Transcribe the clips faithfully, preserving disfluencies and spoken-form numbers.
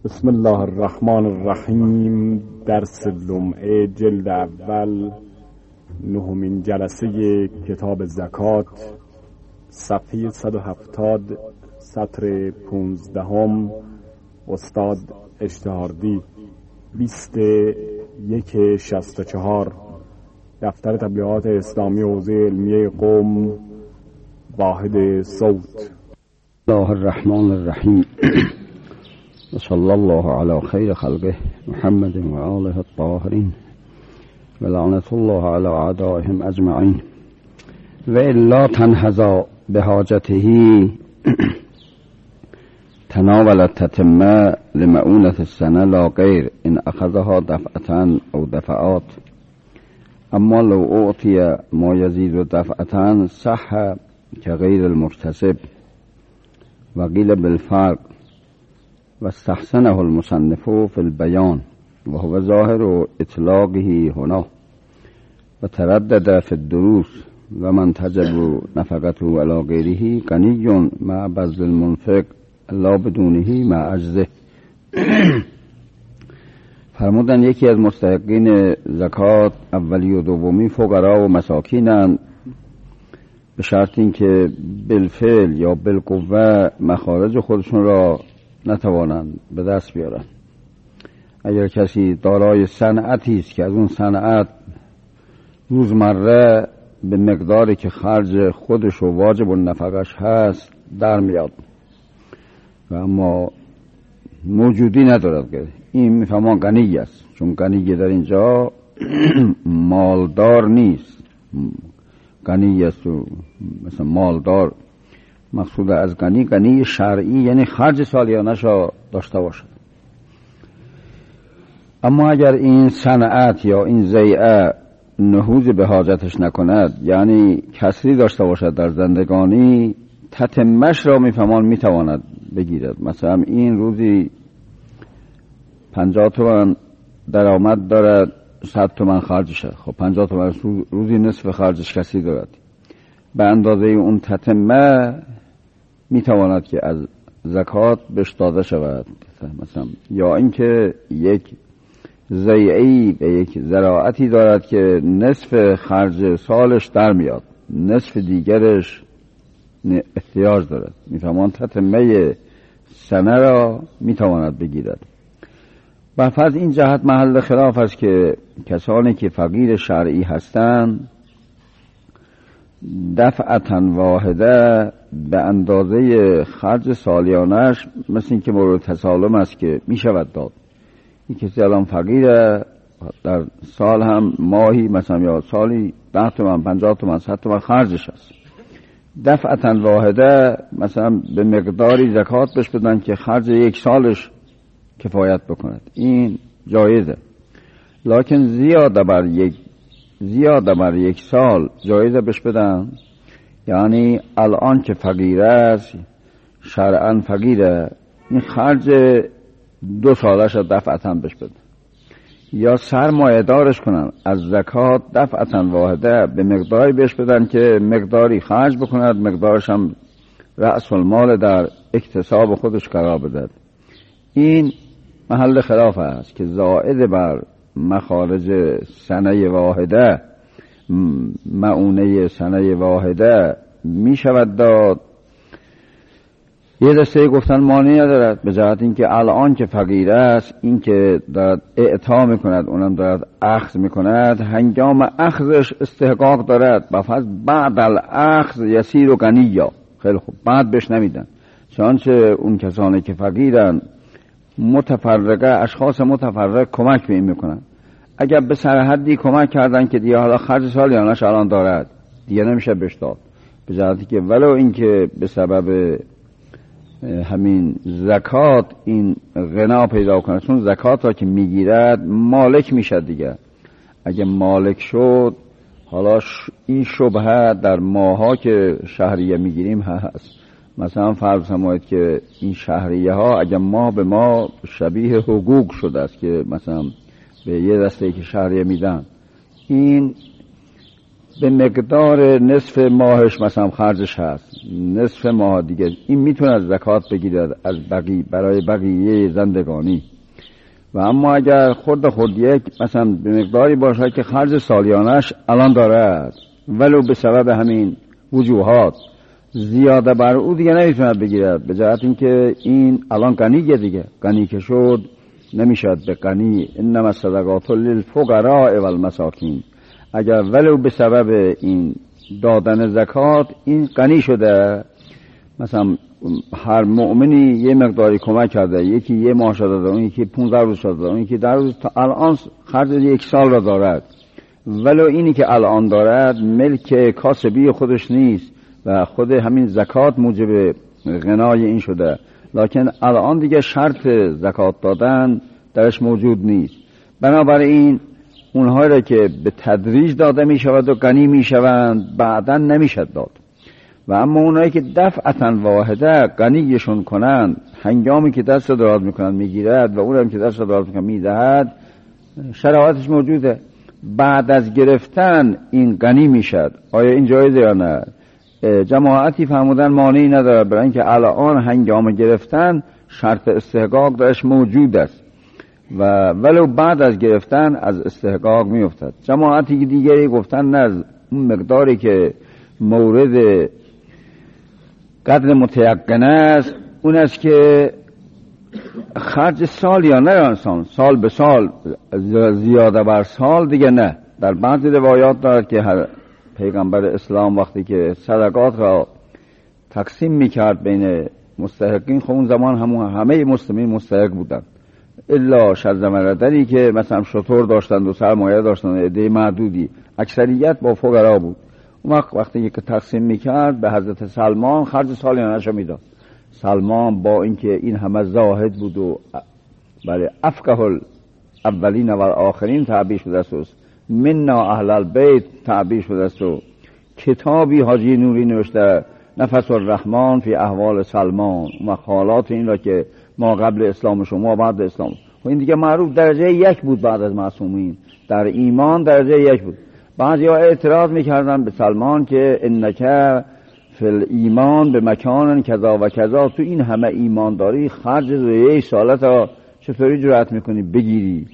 بسم الله الرحمن الرحیم. درس لمعه جلد اول، نهمین جلسه کتاب زکات، صفحه صد و هفتاد، سطر پونزدهم. استاد اشتهاردی. بیست یک شصت و چهار. دفتر تبلیغات اسلامی حوزه علمیه قم، واحد صوت. الله الرحمن الرحیم. وصلی الله علی خیر خلقه محمد و آله الطاهرین و لعنت الله علی اعدائهم اجمعین. و الا تنهضا بحاجته تناول تتمه لمؤونة السنه لا غیر ان اخذها دفعتان او دفعات. اما لو اعطی ما یزید دفعتان صح كغیر المحتسب وقیل بالفرق و استحسنه المصنف في البيان وهو ظاهر اطلاقه هنا و تردد في الدروس و من تجب نفقته على غيره غني مع بذل المنفق لا بدونه مع عجزه. فرمودن یکی از مستحقین زکات اولی و دومی فقرا و مساکینند، به شرط اینکه بالفعل یا بالقوه مخارج خودشون را نتوانند به دست بیارن. اگر کسی دارای صنعتی است که از اون صنعت روزمره به مقداری که خرج خودش و واجب النفقش هست در میاد و اما موجودی ندارد، که این میفهمان غنی است، چون غنی در اینجا مالدار نیست. غنی است و مثلا مالدار، مقصود از غنی غنی شرعی یعنی خرج سالیانش را داشته باشد. اما اگر این صنعت یا این ضیعه نهوض به حاجتش نکند، یعنی کسری داشته باشد در زندگانی، تتمش را میفهمان میتواند بگیرد. مثلا این روزی پنجاه تومن درآمد دارد، صد تومن خرجش. خب پنجاه تومن روزی نصف خرجش کسی دارد، به اندازه اون تتمه میتواند که از زکات بهش داده شود. مثلا یا اینکه یک ضیعه‌ای به یک زراعتی دارد که نصف خرج سالش در میاد، نصف دیگرش احتیاج دارد، میفهمان تتمه سنه را میتواند بگیرد. و فرض این جهت محل خلاف است که کسانی که فقیر شرعی هستند دفعتاً واحده به اندازه خرج سالیانش، مثل این که مورد تسالم است که می شود داد. این کسی الان فقیره، در سال هم ماهی مثلا یا سالی ده تومن پنجاه تومن صد تومن خرجش است، دفعتاً واحده مثلا به مقداری زکات بهش بدن که خرج یک سالش کفایت بکند. این جایزه، لکن زیاده بر یک زیاده بر یک سال جایزه بهش بدن، یعنی الان که فقیر است، شرعاً فقیره، این خرج دو سالش را دفعتاً بهش بدن. یا سرمایه دارش کنن، از زکات دفعتاً واحده به مقداری بهش بدن که مقداری خرج بکند، مقدارش هم رأس المال در اکتساب خودش قرار بدهد. این محل خلاف است که زائد بر مخارج سنه واحده، معونه سنه واحده می شود داد. یه دسته گفتن مانعی ندارد، به جهت اینکه الان که فقیر است، این که دارد اعطا میکند، اونم دارد اخذ میکند، هنگام اخذش استحقاق دارد، بفضل بعد الاخذ یسیر و غنیا. خیلی خوب، بعد بهش نمیدن، چنانچه اون کسانی که فقیرن متفرقه، اشخاص متفرق کمک به این میکنن. اگر به سر حدی کمک کردن که دیگه حالا خرج سالیانش الان دارد، دیگه نمیشه بهش داد، به جهتی که ولو اینکه به سبب همین زکات این غنا پیدا کنه، چون زکات را که میگیرد مالک میشه دیگه. اگه مالک شد، حالا این شبهه در ماها که شهریه میگیریم هست. مثلا فرض فرمایید که این شهریه ها اگر ماه به ما شبیه حقوق شده است که مثلا به یه دسته که شهریه میدن، این به مقدار نصف ماهش مثلا خرجش هست، نصف ماه دیگه این میتونه زکات بگیرد از بقیه برای بقیه زندگانی. و اما اگر خورد خورد یک مثلا به مقداری باشه که خرج سالیانش الان دارد ولو به سبب همین وجوهات زیاده بر او دیگه نمیتونه بگیرد، به جهت اینکه این الان غنیه دیگه، غنی که شد نمیشد به غنی. انما الصدقات للفقراء والمساکین، اگر ولو به سبب این دادن زکات این غنی شده، مثلا هر مؤمنی یه مقداری کمک کرده، یکی یه ماه شده داده، اون یکی پونزده روز شده داده، اون یکی در روز، تا الان خرج یک سال را دارد. ولو اینی که الان دارد ملک کاسبی خودش نیست و خود همین زکات موجب غنای این شده، لکن الان دیگه شرط زکات دادن درش موجود نیست. بنابراین اونهایی را که به تدریج داده می شود و غنی می شوند بعداً نمیشد داد. و اما اونایی که دفعتاً واحده غنیشون کنند، هنگامی که دست دراز میکنند میگیرد و اونم که دست دراز میکنند میدهد، شرایطش موجوده. بعد از گرفتن این غنی میشد. آیا این جایزه یا نه؟ جماعتی فرمودن مانعی نداره، برای اینکه الان هنگام گرفتن شرط استحقاق درش موجود است و ولو بعد از گرفتن از استحقاق میافتد. جماعتی دیگری گفتن نه، اون مقداری که مورد قدر متیقن است اون است که خرج سال یا نه انسان سال به سال زیاده بر سال دیگه نه. در بعضی روایات دارد که هر پیغمبر اسلام وقتی که صدقات را تقسیم میکرد بین مستحقین، خب اون زمان همون همه مسلمین مستحق بودند الا شرزمردری که مثلا شطور داشتند و سرمایه داشتند، عده معدودی، اکثریت با فقرا بود. اون وقت وقتی که تقسیم میکرد به حضرت سلمان خرج سالیانش میداد. سلمان با اینکه این همه زاهد بود و برای افقه الاولین و آخرین تعبیر شده است، منا اهل البیت تعبیر شده است و کتابی حاجی نوری نوشته نفس الرحمن فی احوال سلمان، مقالات این را که ما قبل اسلام شما بعد اسلام. و این دیگه معروف درجه یک بود بعد از معصومین، در ایمان درجه یک بود. بعضی ها اعتراض میکردن به سلمان که انک فی ایمان به مکان کذا و کذا، تو این همه ایمان داری خرج رویه سالت ها چطوری جرأت میکنی بگیری؟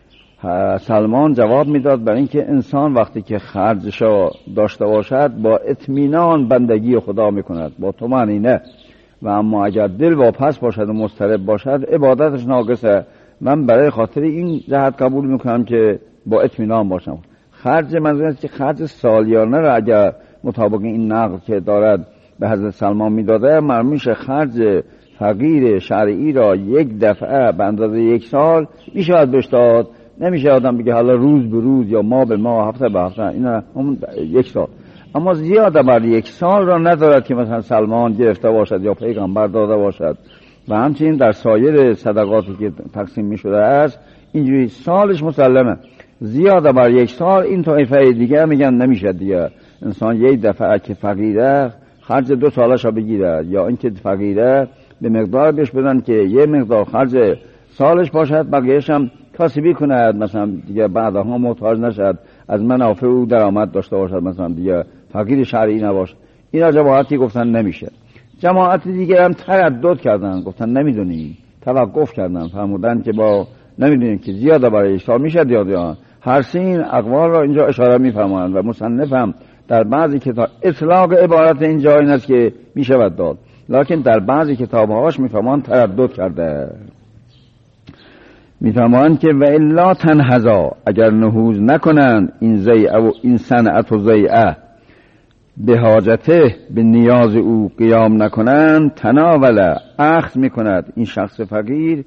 سلمان جواب میداد برای اینکه انسان وقتی که خرجشو داشته باشد با اطمینان بندگی خدا میکند، با طمأنینه. و اما اگر دل واپس باشد و مضطرب باشد عبادتش ناقصه. من برای خاطر این جهت قبول میکنم که با اطمینان باشم. خرج منظور است که خرج سالیانه را اگر مطابق این نقل که دارد به حضرت سلمان میداده، مرمیشه خرج فقیر شرعی را یک دفعه به اندازه یک سال میشود بهش داد. نمیشه آدم بگه حالا روز به روز یا ماه به ماه، هفته به هفته، اینا همون یک سال. اما زیاده بر یک سال را ندارد که مثلا سلمان گرفته باشد یا پیغمبر داده باشد. و همچنین در سایر صدقاتی که تقسیم می شده است اینجوری سالش مسلمه. زیاده بر یک سال این طایفه دیگه میگن نمیشه دیگه. انسان یک دفعه که فقیره خرج دو سالش را بگیره، یا اینکه فقیره به مقدار بهش بدن که یه مقدار خرج سالش باشد، بقیه‌اش هم کاسبی کند، مثلا دیگه بعدها محتاج نشد، از منافع او درآمد داشته باشد، مثلا دیگه فقیر شرعی نباشه. اینا جماعتی گفتن نمیشه. جماعت دیگه هم تردد کردن، گفتن نمیدونیم، توقف کردن، فرمودن که با نمیدونیم که زیاده برای سال میشه یا یا هر سین اقوال را اینجا اشاره میفرمایند. و مصنف هم در بعضی کتاب اطلاق عبارت اینجا این است که میشود داد، لکن در بعضی کتابهاش میفرمایند تردد کرده. میفرمایند که و الا تنهزا، اگر نهوض نکنند این زیعه و این صنعت و زیعه به حاجته به نیاز او قیام نکنند، تناوله اخذ میکند این شخص فقیر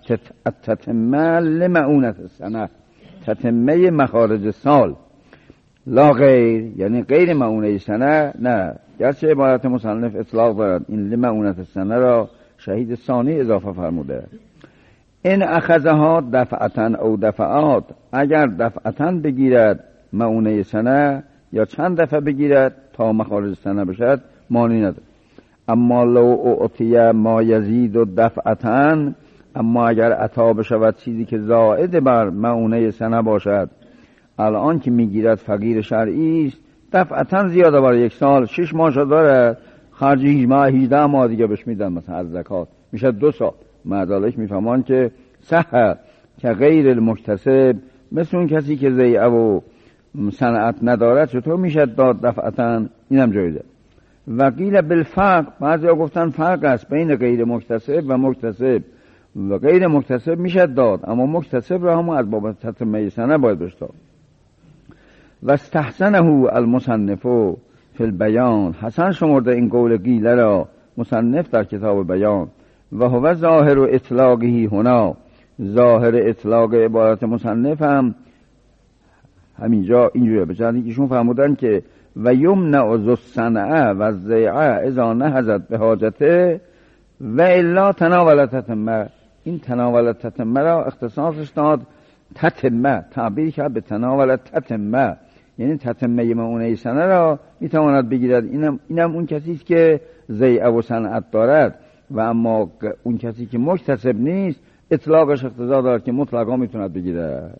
التتمه لمعونت السنه، تتمه مخارج سال، لا غیر، یعنی غیر معونه سنه نه. گرچه عبارت مصنف اطلاق دارد، این لمعونت السنه را شهید ثانی اضافه فرموده. این اخذها دفعتن او دفعات، اگر دفعتن بگیرد معونه سنه یا چند دفعه بگیرد تا مخارج سنه بشد مانی ندارد. اما لو اعطیه ما یزید و دفعتن، اما اگر عطا بشود چیزی که زائد بر معونه سنه باشد، الان که میگیرد فقیر شرعی است، دفعتن زیاده بر یک سال شش ماه دارد، خرج هیجده ماه دیگه بهش میدن مثلا از زکات، میشه دو سال. معذالک میفهمان که صحه که غیر المکتسب، مثل اون کسی که ضیعه و صنعت ندارد چطور میشه داد دفعتا؟ اینم جایزه. و قیل بالفرق، بعضی ها گفتن فرق است بین غیر مکتسب و مکتسب. و غیر مکتسب میشه داد، اما مکتسب را هم از باب تتمه سنه باید بهش داد. و استحسنه المصنف فی البیان، حسن شمرده این قول قیله را مصنف در کتاب بیان. و هو ظاهر و اطلاقی هنا، ظاهر اطلاق عبارت مصنف هم همینجا اینجوریه، به جهت اینکه ایشون فرمودن که و یمنع ذو الصنعه و الضیعه اذا نهضت به حاجته و الا تناولت تتمه. این تناولت تتمه را اختصاصش داد تتمه، تعبیر کرد به تناولت تتمه، یعنی تتمه مؤونه سنه را میتواند بگیرد. اینم, اینم اون کسی است که ضیعه و صنعت دارد. و اما اون کسی که مکتسب نیست اطلاقش اقتضا دارد که مطلقا میتوند بگیره.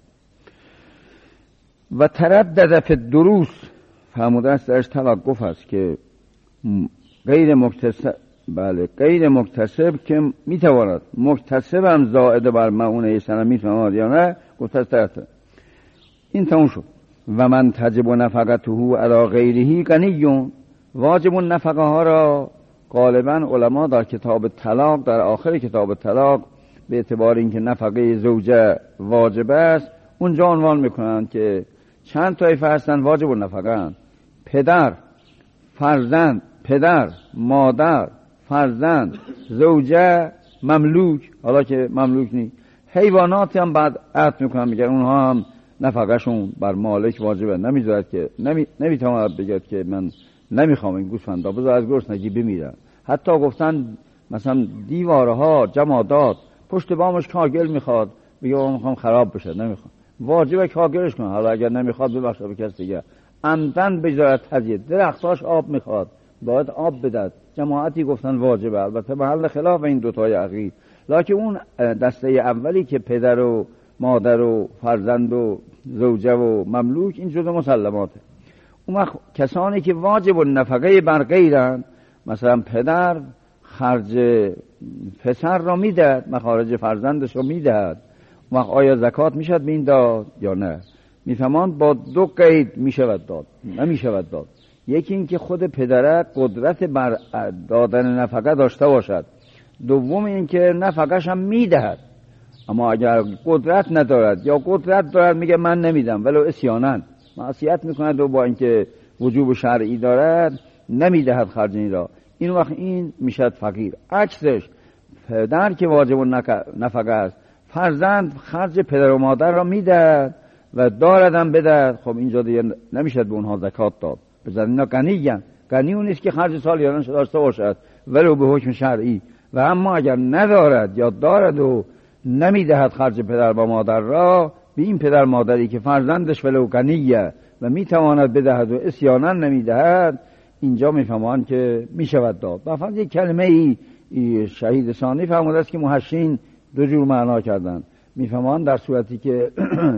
و تردد فی الدروس، فرموده است درش توقف است که غیر مکتسب، بله غیر مکتسب که میتواند، مکتسب هم زائد بر مؤونه سنه میتواند یا نه، گفته است. این تموم شد. و من تجب نفقته علی غیره غنی، واجب نفقه ها را غالبا علما در کتاب طلاق، در آخر کتاب طلاق، به اعتبار اینکه نفقه زوجه واجب است، اونجا عنوان میکنن که چند طایفه هستن واجب النفقه: پدر، فرزند، پدر، مادر، فرزند، زوجه، مملوک. حالا که مملوک نیست، حیواناتی هم بعد عطف میکنن، میگن اونها هم نفقهشون بر مالک واجبه، نمیذارد که نمی نمیتواند بگید که من نمیخوام این گوسفندا، بذار از گرسنگی بمیرن. حتی گفتن مثلا دیوارها، جمادات، پشت بامش کاگل میخواد، بگه من میخوام خراب بشه، نمیخوام، واجبه کاگلش کن. حالا اگر نمیخواد ببخشه به کس دیگه. عمدن بذارد تزیید، درختاش آب میخواد، باید آب بدد. جماعتی گفتن واجبه، البته محل خلاف این دوتای اخیر. لکن اون دسته اولی که پدر و مادر و فرزند و زوجه و مملوک، این جزء مسلماته. اون وقت کسانی که واجب النفقه بر غیرن، مثلا پدر خرج پسر را میدهد، مخارج فرزندش را میدهد، اون وقت آیا زکات میشد به این داد یا نه؟ میفهمان با دو قید میشود داد، نمیشود داد. یکی این که خود پدره قدرت بر دادن نفقه داشته باشد، دوم این که نفقهش هم میدهد. اما اگر قدرت ندارد یا قدرت دارد میگه من نمیدم، ولو اسیانن معصیت میکند و با اینکه وجوب شرعی دارد نمیدهد خرج این را، این وقت این میشد فقیر. عکسش پدر که واجب نفقه است، فرزند خرج پدر و مادر را میدهد و داردم بدهد، خب اینجا دیگه نمیشد به اونها زکات داد. بزن اینا غنی‌اند، غنی اون نیست که خرج سالیانش داشته باشد ولو به حکم شرعی. و اما اگر ندارد یا دارد و نمیدهد خرج پدر و مادر را، به این پدر مادری که فرزندش ولو غنیه و میتواند بدهد و اسیانا نمیدهد، اینجا میفهمان که میشود داد. و فقط یک کلمه ای شهید ثانی فرموده است که محشین دو جور معنا کردن. میفهمان در صورتی که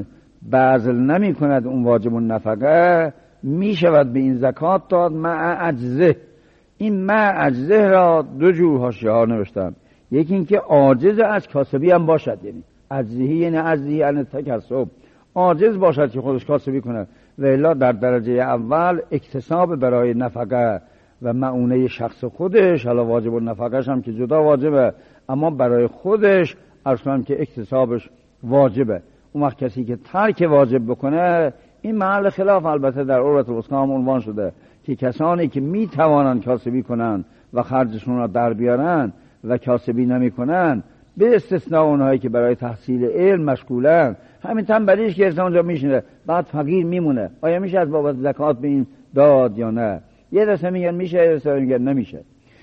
بذل نمی کند اون واجب النفقه، میشود به این زکات داد مع عجزه. این مع عجزه را دو جور حاشیه ها نوشتن. یکی این که عاجز از کاسبی هم باشد، یعنی عجزی یعنی عجزی یعنی تکسب، عاجز باشد که خودش کاسبی کند، و الا در درجه اول اکتساب برای نفقه و معونه شخص خودش، حالا واجب النفقهش هم که جدا واجبه، اما برای خودش اصلا که اکتسابش واجبه. اون وقت کسی که ترک واجب بکنه، این محل خلاف البته در عروة الوثقی هم عنوان شده که کسانی که می توانند کاسبی کنند و خرجشون را در بیارن و کاسبی نمی کنن، به استثناء اونهایی که برای تحصیل علم مشغولن، همین تنبلیش که اصلا اونجا میشینه بعد فقیر میمونه، آیا میشه از بابت زکات به این داد یا نه؟ یه دسته میگن میشه، یه دسته میگن نمیشه.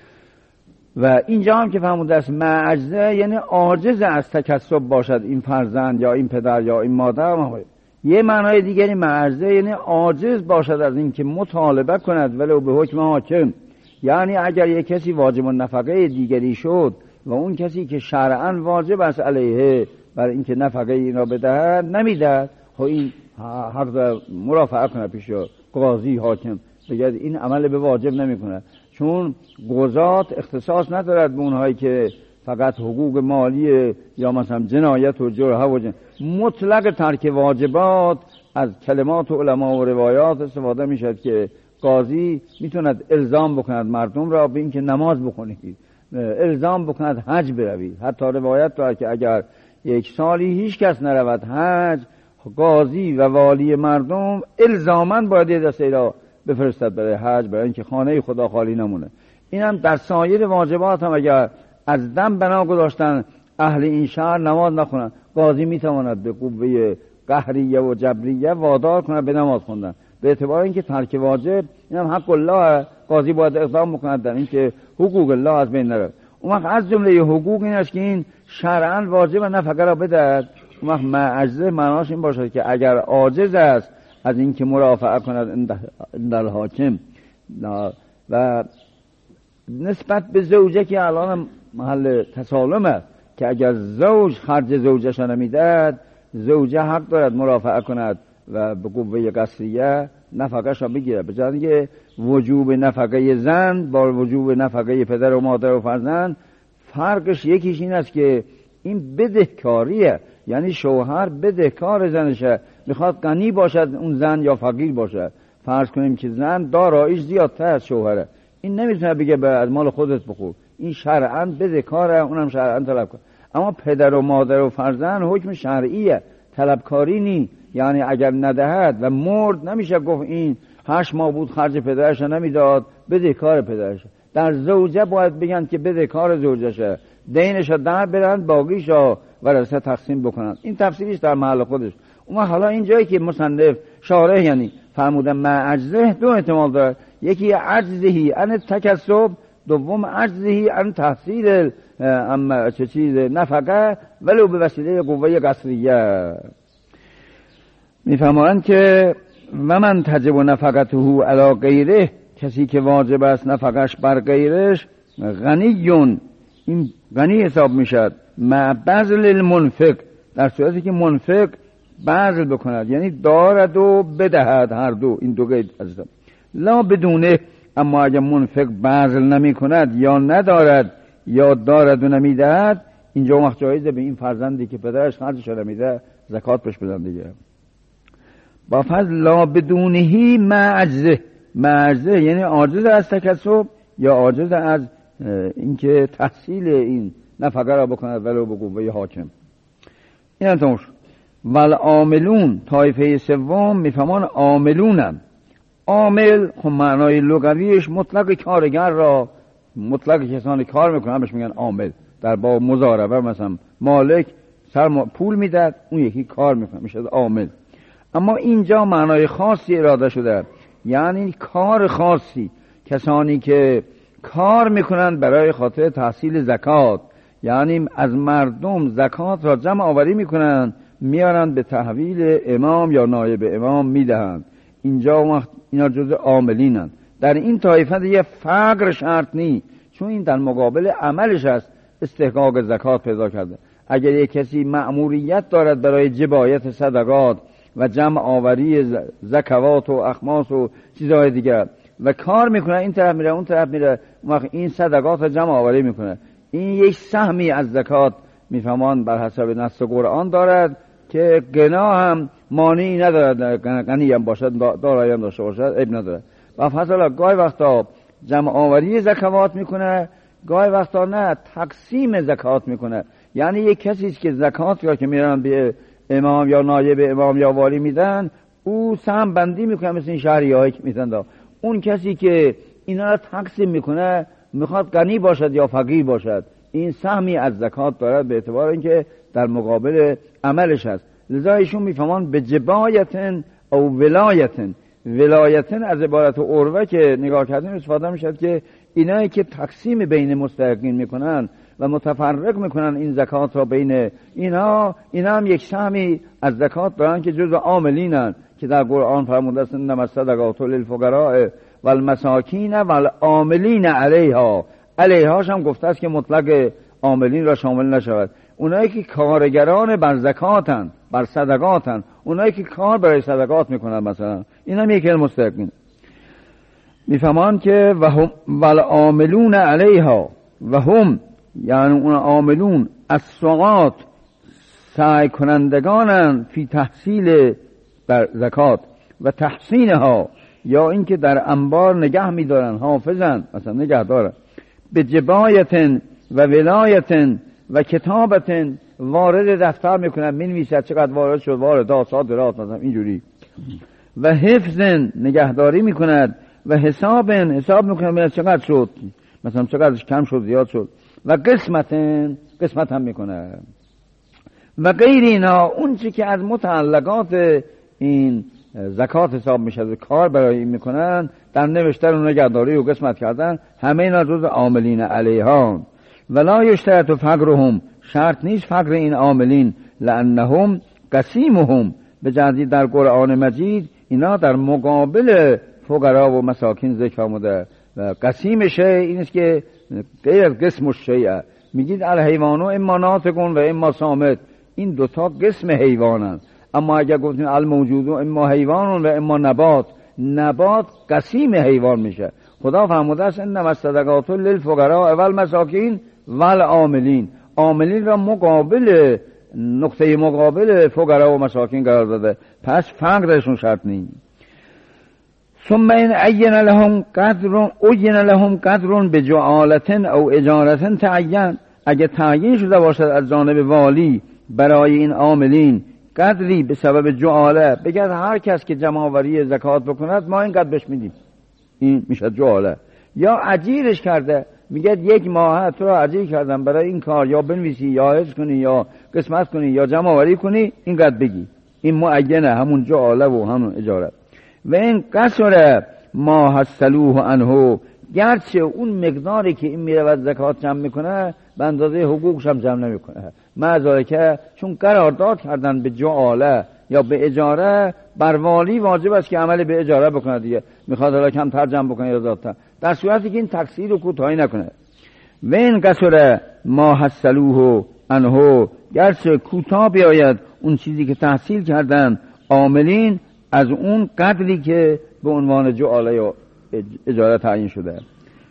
و اینجا هم که فهموده است معجزه یعنی عاجز از تکسب باشد این فرزند یا این پدر یا این مادر. یه معنای دیگری معجزه یعنی عاجز باشد از این که مطالبه کند ولو به حکم حاکم. یعنی اگر یک کسی واجب النفقه دیگری شد و اون کسی که شرعاً واجب است علیه برای اینکه نفقه اینا بدهد نمیدهد، خب این حق مرافعه کنه پیش قاضی حاکم، بگه این عمل به واجب نمیکنه، چون قضات اختصاص ندارد به اونهایی که فقط حقوق مالی یا مثلا جنایت و جرح و جن... مطلق ترک واجبات از کلمات و علما و روایات استفاده میشد که قاضی میتوند الزام بکند مردم را به اینکه نماز بخونید، الزام بکند حج بروید. حتی روایت دارد که اگر یک سالی هیچ کس نرود حج، قاضی و والی مردم الزاماً باید دسته را بفرستد برای حج، برای اینکه خانه خدا خالی نمونه. این هم در سایر واجبات هم اگر از دم بنا گذاشتن اهل این شهر نماز نخونن، قاضی میتواند به قوه قهریه و جبریه وادار کنه به نماز خوندن. به اعتبار اینکه ترک واجب این هم حق الله، قاضی باید اقدام بکند در اینکه حقوق الله از بین نره. اون وقت از جمله حقوق این است که این شرعاً واجب نفقه را بدهد. اون وقت معجزه معناش این باشد که اگر عاجز است از اینکه مرافعه کند در حاکم و نسبت به زوجه که الان محل تسالمه که اگر زوج خرج زوجش نمیدهد، زوجه حق دارد مرافعه کند و به قوه قصریه نفقه‌ش را بگیرد. به جای اینکه وجوب نفقه زن با وجوب نفقه پدر و مادر و فرزند، فرقش یکیش این است که این بدهکاریه، یعنی شوهر بدهکار زنشه، میخواد غنی باشد اون زن یا فقیر باشد. فرض کنیم که زن داراییش زیادتر از شوهره، این نمیتونه بگه به از مال خودت بخور، این شرعاً بدهکاره، اونم شرعاً طلب کنه. اما پدر و مادر و فرزند حکم شرعیه، طلبکاری نی. یعنی اگر ندهد و مرد نمیشه گفت این هشت ماه بود خرج پدرش نمیداد، بدهکار پدرش. در زوجه باید بگن که بدهکار زوجشه، دینش در برن، باقیشو ورثه تقسیم بکنن. این تفسیرش در محل خودش. اما حالا این جایی که مصنف شارح یعنی فرمودن معجزه دو احتمال داره، یکی عجزهی ان تکسب، دوم عجزهی ان تحصیل اما چه چیز نفقه ولو به وسیله قوه قصریه. میفهمند که و من تجب نفقته علی غیره، کسی که واجب است نفقش بر غیرش، غنیون، این غنی حساب میشد، مع بذل المنفق، در صورتی که منفق بذل بکند، یعنی دارد و بدهد، هر دو این دو قید عزیزم. لا بدونه، اما اگر منفق بذل نمی کند یا ندارد یا دارد و نمیدهد، اینجا وقت جایزه به این فرزندی که پدرش خرجش نمیده زکات بهش بدن دیگه. با فضل لا بدونهی معجزه، معجزه یعنی عاجز از تکسب یا عاجز از اینکه تحصیل این نفقه را بکند ولو به قوه حاکم. این هم تموش. ول عاملون، طایفه سوم میفهمان عاملونم. عامل خب معنای لغویش مطلق کارگر را، مطلق کسانی کار میکنن بهش میگن عامل. در باب مضاربه مثلا مالک سر پول میداد، اون یکی کار میکنه میشه عامل. اما اینجا معنای خاصی اراده شده، یعنی کار خاصی، کسانی که کار میکنند برای خاطر تحصیل زکات، یعنی از مردم زکات را جمع آوری میکنند میارند به تحویل امام یا نایب امام میدهند. اینجا وقت اینا جزء عاملینند. در این طایفه دیگه فقر شرط نی، چون این در مقابل عملش است استحقاق زکات پیدا کرده. اگر یک کسی مأموریت دارد برای جبایت صدقات و جمع آوری زکوات و اخماس و چیزهای دیگر و کار میکنه، این طرف میره اون طرف میره، وقت این صدقات جمع آوری میکنه، این یک سهمی از زکات میفهمان بر حسب نص قرآن دارد که غنا هم مانعی ندارد، غنی هم باشد دارایی هم داشته باشد عیب ندارد. و فضلا گاهی وقتا جمع آوری زکوات میکنه، گاهی وقتا نه تقسیم زکات میکنه. یعنی یک کسی که زکات یا که میرن به امام یا نایب امام یا والی میدن، او سهم بندی میکنه مثل این شهری هایی که میدن. اون کسی که اینا را تقسیم میکنه میخواد غنی باشد یا فقیر باشد، این سهمی از زکات دارد به اعتبار اینکه در مقابل عملش هست. لذا ایشون میفهمان به جبایتن او ولایتن. ولایتن از عبارت عروه که نگاه کردیم استفاده میشد که اینایی که تقسیم بین مستحقین میکنن و متفرق میکنن این زکات را بین اینا، اینا هم یک سهمی از زکات دارن که جزو عاملینن که در قرآن فرموده است انما الصدقات للفقراء والمساکین والعاملین علیها. علیهاش هم گفته است که مطلق عاملین را شامل نشود. اونایی که کارگران بر زکاتن، بر صدقاتن، اونایی که کار برای صدقات میکنن مثلا، این هم یک مستحقین. میفهمان که و هم والعاملون علیها و هم یعنی اون عاملون السقاط سعی کنندگانن فی تحصیل بر زکات و تحسینها یا اینکه در انبار نگه میدارن حافظن مثلا نگه دارن به جبایتن و ولایتن و کتابتن وارد دفتر میکنن مینویسد چقدر وارد شد وارد صادرات مثلا اینجوری و حفظن نگهداری میکند و حسابن حساب میکنن چقدر شد مثلا چقدرش کم شد زیاد شد و قسمتن قسمت هم میکنه و غیر اینا اون چی که از متعلقات این زکات حساب میشه کار برای این میکنن در نوشتن و نگهداری و قسمت کردن همه اینا جزء عاملین علیها ولا یشترط فقرهم شرط نیست فقر این عاملین لانهم قسیمهم به جدی در قرآن مجید اینا در مقابل فقرا و مساکین ذکر آمده و قسیم شیء این است که غیر از قسم الشیء میگید الحیوانو اما ناطقون و اما صامت این دوتا قسم حیوانن اما اگر گفتیم الموجودو اما حیوانون و اما نبات نبات قسیم حیوان میشه خدا فرموده است انما الصدقات للفقراء والمساکین والعاملین عاملین را مقابل نقطه مقابل فقرا و مساکین قرار داده پس فقرشون شرط نیست ثم این عین لهم قدر عین لهم قدر بجعالة او اجارة تعین اگه تعیین شده باشد از جانب والی برای این عاملین قدری به سبب جعاله بگرد هر کس که جمع‌آوری زکات بکند ما این قدر بهش میدیم این میشه جعاله یا اجیرش کرده میگه یک ماه تو را اجیر کردم برای این کار یا بنویسی یا حفظ کنی یا قسمت کنی یا جمع‌آوری کنی این قدر بگی این معینه همون جعاله و همون اجاره و این قصر ما حصلوه عنه گرچه اون مقداری که این میره و زکات جمع میکنه به اندازه حقوقش هم جمع نمیکنه معذاره که چون قرارداد کردن به جعاله یا به اجاره بر والی واجب است که عمل به اجاره بکنه دیگه میخواد حالا کم تر جمع بکنه یا زیادتر در صورتی که این تقصیر و کوتاهی نکنه و این قصر ما حصلوه عنه گرچه کوتاه بیاید اون چیزی که تحصیل کردن عاملین از اون قدری که به عنوان جعاله یا اجاره تعیین شده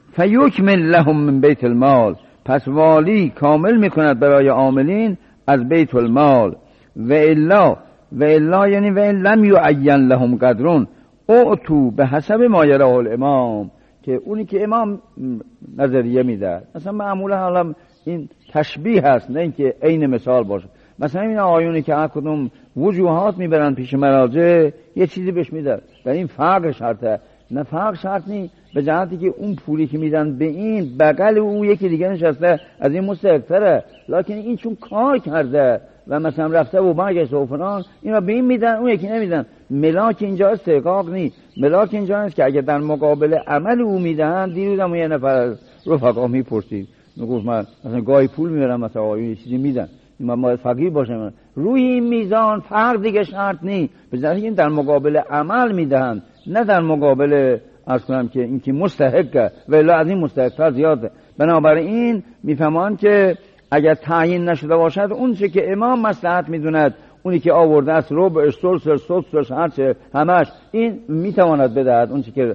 فیکمل لهم من بیت المال پس والی کامل میکند برای عاملین از بیت المال و الا و الا یعنی و ان لم یعین لهم قدرون اعطوا به حسب ما یراه الامام که اونی که امام نظریه میده مثلا معمولا حالا این تشبیه هست نه اینکه عین مثال باشه مثلا این آیونی که هر کدوم وجوهات میبرن پیش مراجع یه چیزی بهش میده در این فرق شرطه نه فرق شرط نی به جهتی که اون پولی که میدن به این بغل اون یکی دیگه نشسته از این مستحق‌تره لکن این چون کار کرده و مثلا رفته و برگشته و فلان اینا به این میدن اون یکی نمیدن ملاک اینجا استحقاق نی ملاک اینجا است که اگه در مقابل عمل او میدن دیروزم یه نفر رفقا میپرسید میگفت من مثلا گاهی پول میبرم مثلا آیون چیزی میدن من باید فقیر باشم روی این میزان فرق دیگه شرط نی به جهتی این در مقابل عمل میدن نه در مقابل عرض کنم که این که مستحقه ولی از این مستحق‌تر زیاده بنابراین میفهمان که اگر تعیین نشده باشد اون چه که امام مصلحت میدوند اونی که آورده است ربع ثلث سدس هرچه همش این میتواند بدهد اون چه که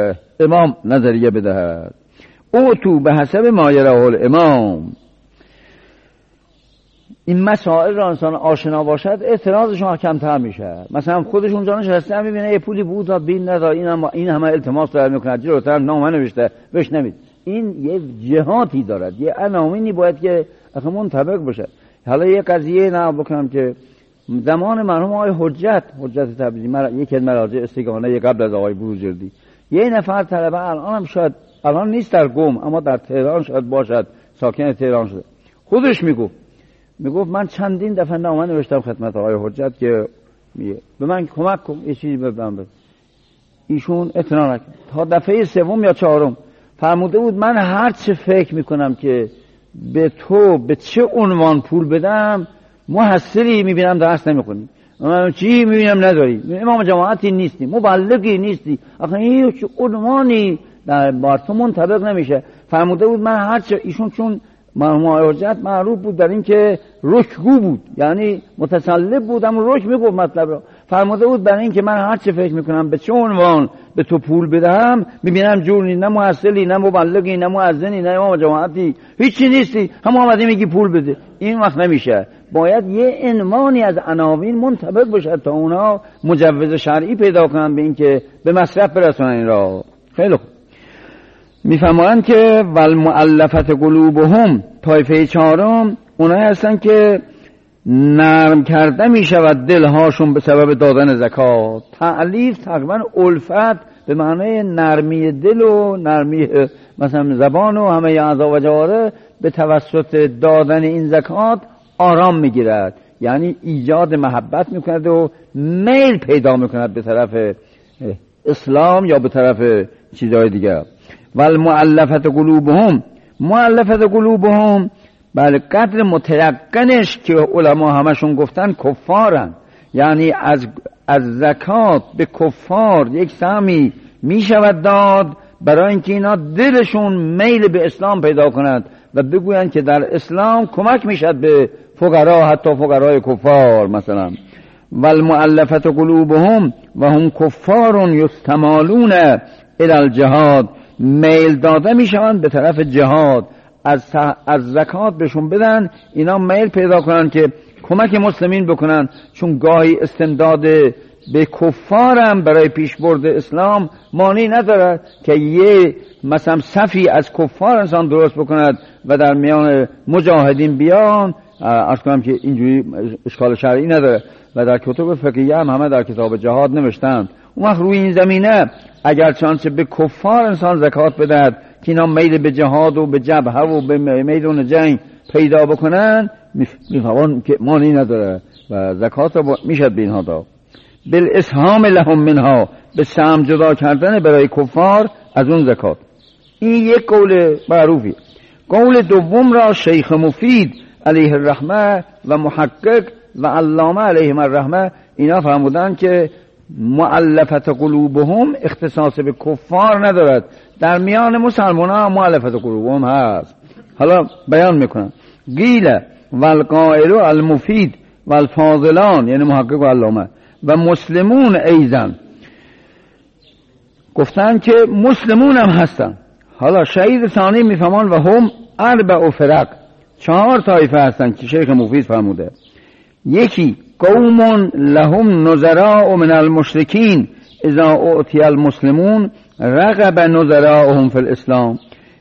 امام نظریه بدهد او تو به حسب ما یراه الامام این مسائل را انسان آشنا باشد اعتراضشون کمتر میشه مثلا خودش اونجا نشسته میبینه یه پولی بود داد بین نداد این هم این همه التماس داره میکنه جلوتر نامه نوشته بهش نمید این یه جهاتی دارد یه عناوینی باید که اصلا منطبق باشه حالا یه قضیه نه بکنم که زمان مرحوم آقای حجت حجت تبریزی مر... یکی از مراجع استگانه قبل از آقای بروجردی یه نفر طلبه الان هم شاید الان نیست در قم اما در تهران شاید باشد ساکن تهران شده خودش میگفت میگفت من چندین دفعه نامه نوشتم خدمت آقای حجت که به من کمک کن یه چیزی بدم بده ایشون اطلاع نکرد تا دفعه سوم یا چهارم فرموده بود من هر چه فکر میکنم که به تو به چه عنوان پول بدم محصلی میبینم درست نمیکنی من چی میبینم نداری امام جماعتی نیستی مبلغی نیستی آخه این چه عنوانی در بار تو منطبق نمیشه فرموده بود من هر چه ایشون چون مرحوم آقای حجت معروف بود در این که رشگو بود یعنی متسلب بود اما رشگ میگفت مطلب را فرموده بود برای این که من هر چه فکر میکنم به چه عنوان به تو پول بدهم میبینم جور نیست، نه محصلی نه مبلغی نه مؤذنی نه امام جماعتی، هیچی نیستی، هم آمدی میگی پول بده. این وقت نمیشه، باید یه عنوانی از عناوین منطبق بشه تا اونا مجوز شرعی پیدا کنن به این که به مصرف برسونن این را. خیلی خوب. میفهمند که والمؤلفت قلوبهم، طایفه چهارم اونایی هستن که نرم کرده میشود دلهاشون به سبب دادن زکات. تعلیف تقریبا الفت به معنای نرمی دل و نرمی مثلا زبان و همه اعضا و جوارح به توسط دادن این زکات آرام میگیرد، یعنی ایجاد محبت میکند و میل پیدا میکند به طرف اسلام یا به طرف چیزهای دیگر. والمؤلفت قلوبهم، مؤلفت قلوبهم بله قدر متیقنش که علما همشون گفتن کفارن، یعنی از از زکات به کفار یک سهمی می شود داد برای اینکه اینا دلشون میل به اسلام پیدا کنند و بگویند که در اسلام کمک میشد به فقرا، حتی فقرای کفار مثلا. والمؤلفت قلوبهم و هم کفار یستمالون الی الجهاد، میل داده میشوند به طرف جهاد، از از زکات بهشون بدن اینا میل پیدا کنن که کمک مسلمین بکنن، چون گاهی استمداد به کفارم برای پیشبرد اسلام مانعی نداره که یه مثلا صفی از کفار انسان درست بکند و در میان مجاهدین بیان. عرض کنم که اینجوری اشکال شرعی نداره و در کتب فقهیه هم همه در کتاب جهاد نوشتند. اون وقت روی این زمینه اگر چانچه به کفار انسان زکات بدهد که اینا میل به جهاد و به جبهه و به میدان جنگ پیدا بکنن، میفهمن که مانعی نداره و زکات رو میشد به اینها داد. بالاسهام لهم منها، به سهم جدا کردن برای کفار از اون زکات. این یک قول معروفی. قول دوم را شیخ مفید علیه الرحمه و محقق و علامه علیهم الرحمه اینا فرمودن که مؤلفت قلوبهم اختصاص به کفار ندارد، در میان مسلمان ها مؤلفت قلوبهم هست. حالا بیان میکنم. قیل والقائل المفید والفاضلان، یعنی محقق و علامه و مسلمون ایزن، گفتن که مسلمون هم هستن. حالا شهید ثانی میفهمان و هم اربع فرق، چهار طایفه هستن که شیخ مفید فرموده. یکی قوم لهم نظراء من المشرکین اذا اعطی المسلمون رغب نظراءهم فی الاسلام،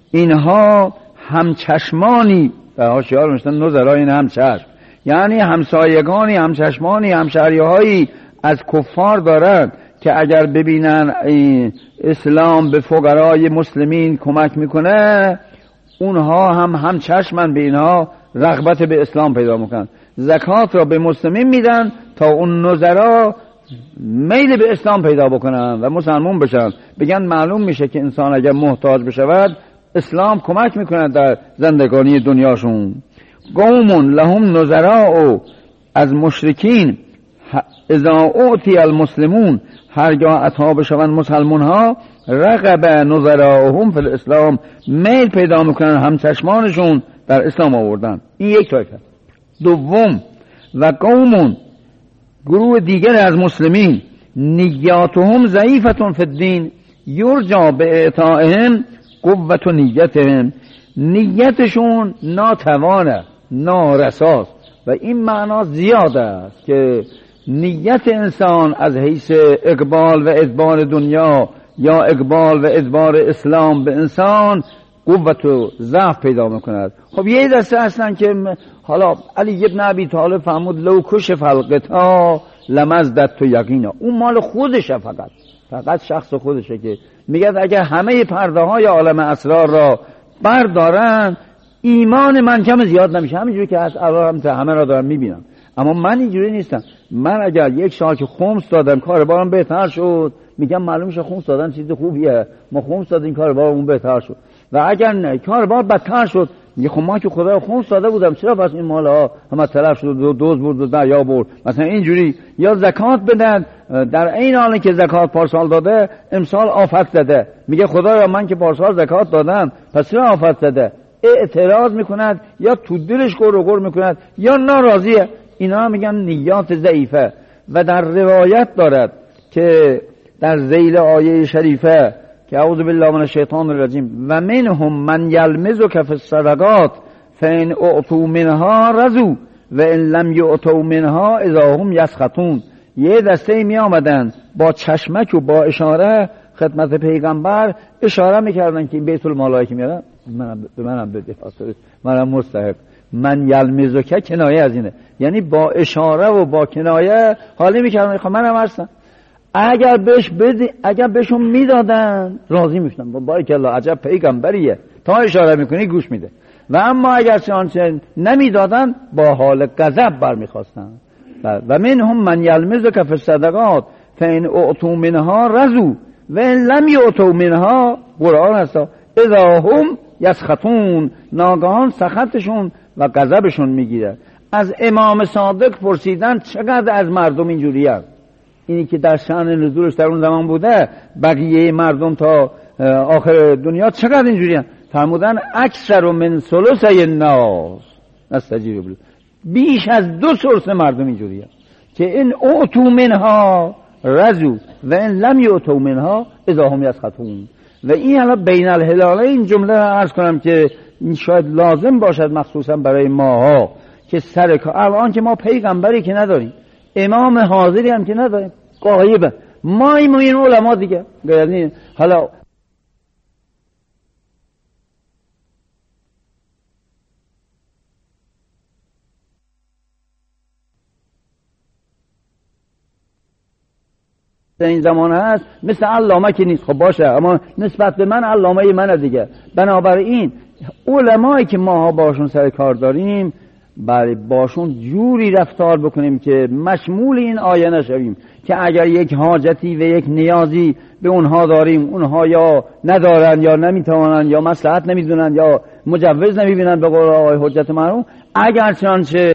اینها همچشمانی و هاشیار میشتن نظراء این همچشم، یعنی همسایگانی همچشمانی همشهریهایی از کفار دارند که اگر ببینن اسلام به فقرای مسلمین کمک میکنه اونها هم همچشمن به اینها رغبت به اسلام پیدا میکنن، زکات را به مسلمین میدن تا اون نظرا میل به اسلام پیدا بکنن و مسلمون بشن. بگن معلوم میشه که انسان اگر محتاج بشود اسلام کمک میکنه در زندگانی دنیاشون. قوم لهم نظراء، از مشرکین اذا اعطی المسلمون، هرگاه عطا بشوند مسلمون ها رغب نظراءهم فی الاسلام، میل پیدا میکنن همچشمانشون در اسلام آوردن. این یک طایفه. دوم و قومون، گروه دیگر از مسلمین، نیاتهم ضعیفتون فی الدین یرجا به اعطائهم قوت نیتهم، نیتشون ناتوانه نارساست و این معنا زیاد است که نیت انسان از حیث اقبال و ادبار دنیا یا اقبال و ادبار اسلام به انسان قوت و ضعف پیدا میکند. خب یه دسته هستن که حالا علی ابن ابی طالب فرمود لو کشف الغطا لمزدت یقینا، اون مال خودشه، فقط فقط شخص خودشه که میگه اگر همه پرده های عالم اسرار را بردارن ایمان من کم زیاد نمیشه، همینجوری که از الان همه را دارم میبینم. اما من اینجوری نیستم، من اگر یک سال که خمس دادم کار بارم بهتر شد، میگم معلوم شه خمس دادن چیز خوبیه، ما خمس دادیم کار بارمون بهتر شد. و اگر نه کار بار بدتر شد، میگه خب ما که خدا خمس داده بودم چرا پس این مال ها همه تلف شد و دوز برد و دریا برد. مثلا اینجوری یا زکات بدن، در این حالی که زکات پارسال داده امسال آفت زده، میگه خدایا من که پارسال زکات دادم پس چرا آفت زده. اعتراض میکند یا تو دلش گر و گر میکند یا ناراضیه. اینا میگن نیات ضعیفه. و در روایت دارد که در ذیل آیه شریفه که اعوذ بالله من الشیطان الرجیم و منهم من یلمزک فی الصدقات فان اعطوا منها رضوا و ان لم یعطوا منها اذا هم یسخطون. یه دسته می آمدن با چشمک و با اشاره خدمت پیغمبر اشاره میکردن که بیت المالایی که میارن منم به منم بده، منم مستحق. من یلمزک کنایه از اینه، یعنی با اشاره و با کنایه حالی میکردن خب منم هستم. اگر بهش بدی، اگر بهشون میدادن راضی میشدن، با بارک الله عجب پیغمبریه، تا اشاره میکنی گوش میده. و اما اگر چنانچه نمیدادن با حال غضب برمیخواستن. و منهم من یلمزک فی الصدقات فان اعطوا منها رضوا و ان لم یعطوا منها، قرآن هست، اذا هم یسخطون، ناگهان سخطشون و غضبشون میگیره. از امام صادق پرسیدن چقدر از مردم اینجوریه؟ اینی که در شأن نزولش در اون زمان بوده، بقیه مردم تا آخر دنیا چقدر اینجوریه؟ فرمودن اکثر من ثلثی الناس نستجیب له، بیش از دو ثلث مردم اینجوریه که این اعطوا منها رضوا و ان لم یعطوا منها اذا هم یسخطون. و این حالا بین الهلاله این جمله را عرض کنم که این شاید لازم باشد مخصوصا برای ماها که سر کار، الان که ما پیغمبری که نداریم، امام حاضری هم که نداریم، غایبه، ما این این علما دیگه. یعنی حالا این زمان هست مثل علامه که نیست، خب باشه، اما نسبت به من علامه منه دیگه. بنابراین علمایی که ماها باشون سر کار داریم، برای باشون جوری رفتار بکنیم که مشمول این آیه نشویم که اگر یک حاجتی و یک نیازی به اونها داریم، اونها یا ندارن یا نمیتوانن یا مصلحت نمیدونن یا مجوز نمیبینن، به قول آقای حجت مرحوم، اگر چنانچه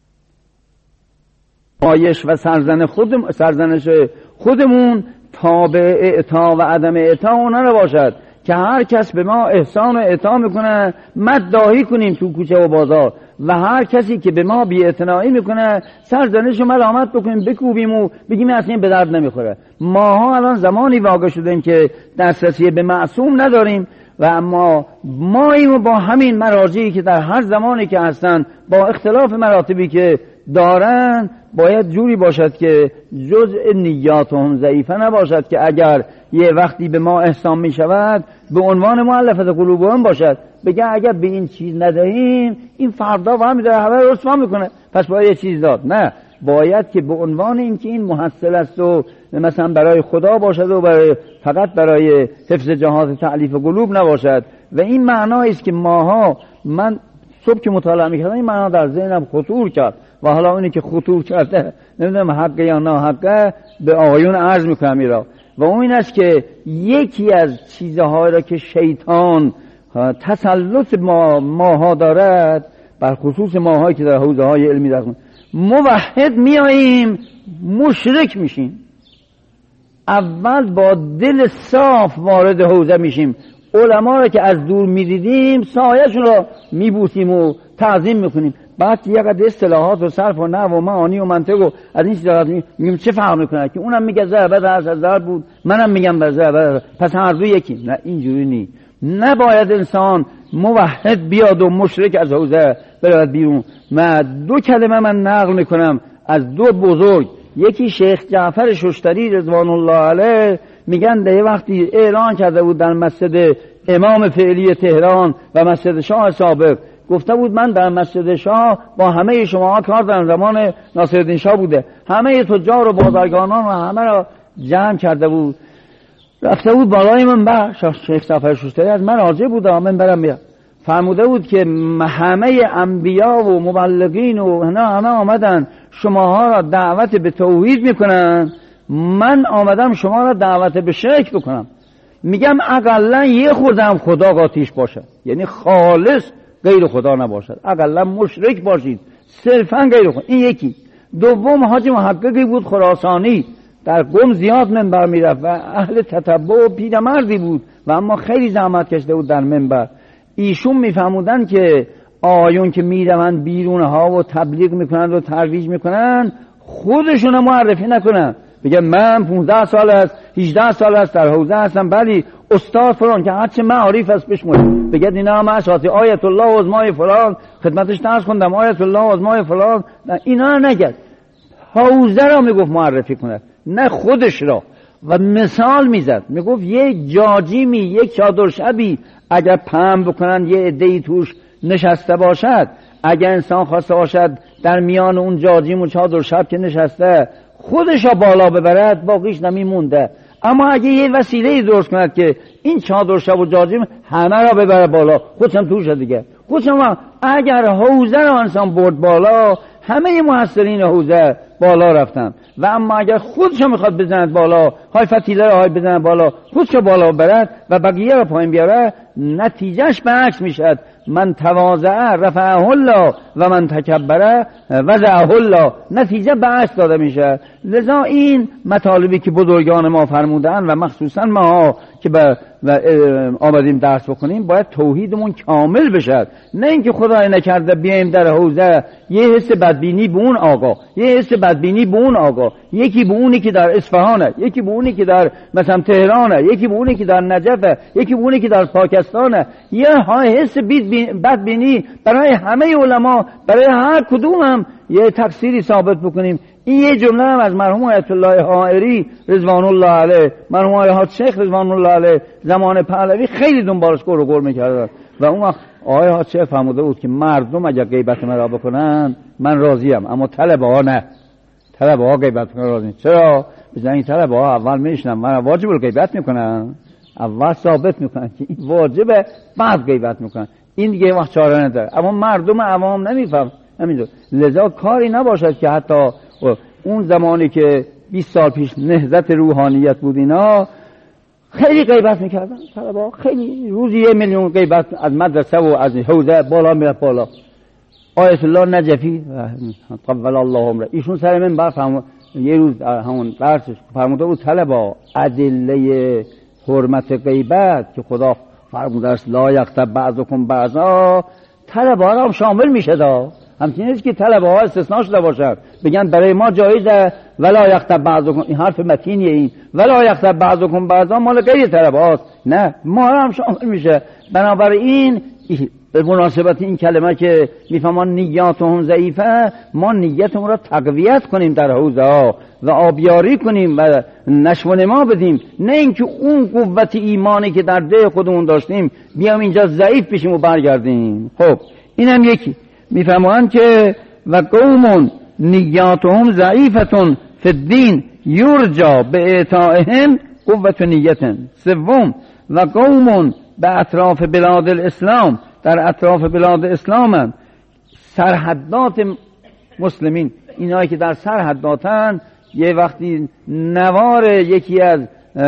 آیش و سرزن خودم سرزنش خودمون تابع اعطا و عدم اعطا اونا رو باشد که هر کس به ما احسان و اعطا میکنه مداحی کنیم تو کوچه و بازار، و هر کسی که به ما بی‌اعتنایی میکنه سرزنش و ملامت بکنیم، بکوبیم و بگیم اصلا این به درد نمیخوره. ماها الان زمانی واقع شدیم که دسترسی به معصوم نداریم و اما ما اینو با همین مراجعی که در هر زمانی که هستن با اختلاف مراتبی که دارن باید جوری باشد که جزء نیاتهم ضعیفه نباشد که اگر یه وقتی به ما احسان می شود به عنوان مؤلفه قلوبهم باشد، بگه اگر به این چیز ندهیم این فردا و هم داره همه رسوا میکنه پس باید یه چیز داد. نه، باید که به عنوان این که این محصل است و مثلا برای خدا باشد و برای فقط برای حفظ جهات تعلیف قلوب نباشد. و این معنایی است که ماها، من صبح که مطالعه میکردم این معنا در ذهنم خطور کرد و حالا اونی که خطور کرده نمیدونم حقه یا نه حقه به آقایون عرض میکنم ایرا. و اون این است که یکی از چیزهایی را که شیطان تسلط ما ماها دارد، بر خصوص ماهایی که در حوزه های علمی داریم، موحد میاییم مشرک میشیم. اول با دل صاف وارد حوزه میشیم، علما را که از دور میدیدیم سایه‌شون را میبوسیم و تعظیم میکنیم، بعد یک قدر اصطلاحات و صرف و نحو و معانی و منطق و از این چیزا میگیم چه فرق میکنه که اونم میگه ضربت از ضرب بود منم میگم به ضربت، پس هر دو یکی. نه، اینجوری نی. نباید انسان موحد بیاد و مشرک از حوزه برود بیرون. من دو کلمه من نقل میکنم از دو بزرگ، یکی شیخ جعفر ششتری رضوان الله علیه، میگن ده وقتی اعلان کرده بود در مسجد امام فعلی تهران و مسجد شاه سابق، گفته بود من در مسجد شاه با همه شما کار در زمان ناصرالدین شاه بوده، همه تجار و بازرگانان و همه را جمع کرده بود، رفته بود بالای منبر، شیخ جعفر ششتری از من راضی بود من برم بیام، فرموده بود که همه انبیا و مبلغین و اینا همه آمدن شماها را دعوت به توحید میکنن، من آمدم شما را دعوت به شرک بکنم. میگم اقلا یه خودم خدا قاطیش باشه، یعنی خالص غیر خدا نباشد، اقلا مشرک باشید صرفا غیر خدا. این یکی. دوم حاجی محققی بود خراسانی، در قم زیاد منبر میرفت و اهل تتبع و پیرمردی بود و اما خیلی زحمت کشیده بود در منبر. ایشون میفهمودن که آیون که میروند بیرون ها و تبلیغ میکنند و ترویج میکنند خودشون معرفی نکنن، بگه من پانزده سال است، هجده سال است در حوزه هستم، ولی استاد فلان که هرچی معارف است بشمونه، بگه اینا من اساتی آیت الله عظمای فلان خدمتش درس خوندم، آیت الله عظمای فلان، اینا نگه، حوزه را میگفت معرفی کنه نه خودش را. و مثال میزد، میگفت یک جاجیمی، یک چادر شبی اگر پهن بکنن یه عده‌ای توش نشسته باشد، اگر انسان خواسته باشد در میان اون جاجیم و چادر شب که نشسته خودش را بالا ببرد باقیش نمیمونده. اما اگه یه وسیله درست کند که این چادر شب و جاجیم همه را ببره بالا، خودشم توشه دیگه، خودشم اگر حوزه را انسان برد بالا همه محصلین حوزه بالا رفتن. و اما اگر خودش میخواد بزند بالا، های فتیله را های بزند بالا، خودش بالا برد و بقیه را پایین بیاره، نتیجهش به عکس میشد. من تواضع رفعه الله و من تکبر وضعه الله، نتیجه به عکس داده میشه. لذا این مطالبی که بزرگان ما فرمودن و مخصوصا ما که به آمدیم درس بکنیم باید توحیدمون کامل بشه، نه اینکه خدای نکرده بیایم در حوزه یه حس بدبینی به اون آقا، یه حس بدبینی به اون آقا، یکی به اونی که در اصفهانه، یکی به اونی که در مثلا تهرانه، یکی به اونی که در نجفه، یکی به اونی که در پاکستانه، یه حس بدبینی برای همه علما، برای هر کدوم هم یه تفسیری ثابت بکنیم. این یه جمله هم از مرحوم آیت الله حائری رضوان الله علیه، مرحوم آیت شیخ رضوان الله علیه زمان پهلوی خیلی دنبالش گر و گر میکردن و اون وقت آیه شیخ فرموده بود که مردم اگر غیبت مرا بکنن من راضیم، اما طلبه ها نه، طلبه ها غیبت کنن راضی. چرا؟ بزن این طلبه ها اول میشنن من واجب الغیبت میکنن، اول ثابت میکنن که این واجبه، بعد غیبت میکنن، این دیگه وقت چاره نداره. اما مردم عوام نمیفهم همینطور. لذا کاری نباشد که حتی اون زمانی که بیست سال پیش نهضت روحانیت بود اینا خیلی غیبت میکردن، طلبا خیلی روزی یه میلیون غیبت از مدرسه و از حوزه بالا میرفت بالا. آیت الله نجفی طول الله عمره ایشون سر من بر فرمود یه روز همون درسش فرموده بود طلبا ادله حرمت غیبت که خدا فرموده است لا یغتب بعضکم بعضا، طلبا را هم شامل میشه دا، همچنین نیست که طلبه ها استثناء شده باشد بگن برای ما جایزه ولا یغتب بعضکم، این حرف متینیه، این ولا یغتب بعضکم بعضا مال غیر طلبه هاست، نه ما هم شامل میشه. بنابراین به مناسبت این کلمه که میفهمان نیاتهم ضعیفه، ما نیتمون را تقویت کنیم در حوزه ها و آبیاری کنیم و نشو و نما بدیم، نه اینکه اون قوت ایمانی که در ده خودمون داشتیم بیام اینجا ضعیف بشیم و برگردیم. خب اینم یکی میفهمون که و قوم نیاتهم ضعیفتون فی الدین یرجا به اعطائهم قوت نیتن. سوم و قوم به اطراف بلاد الاسلام، در اطراف بلاد اسلام هم سرحدات مسلمین، اینایی که در سرحداتن، یه وقتی نوار یکی از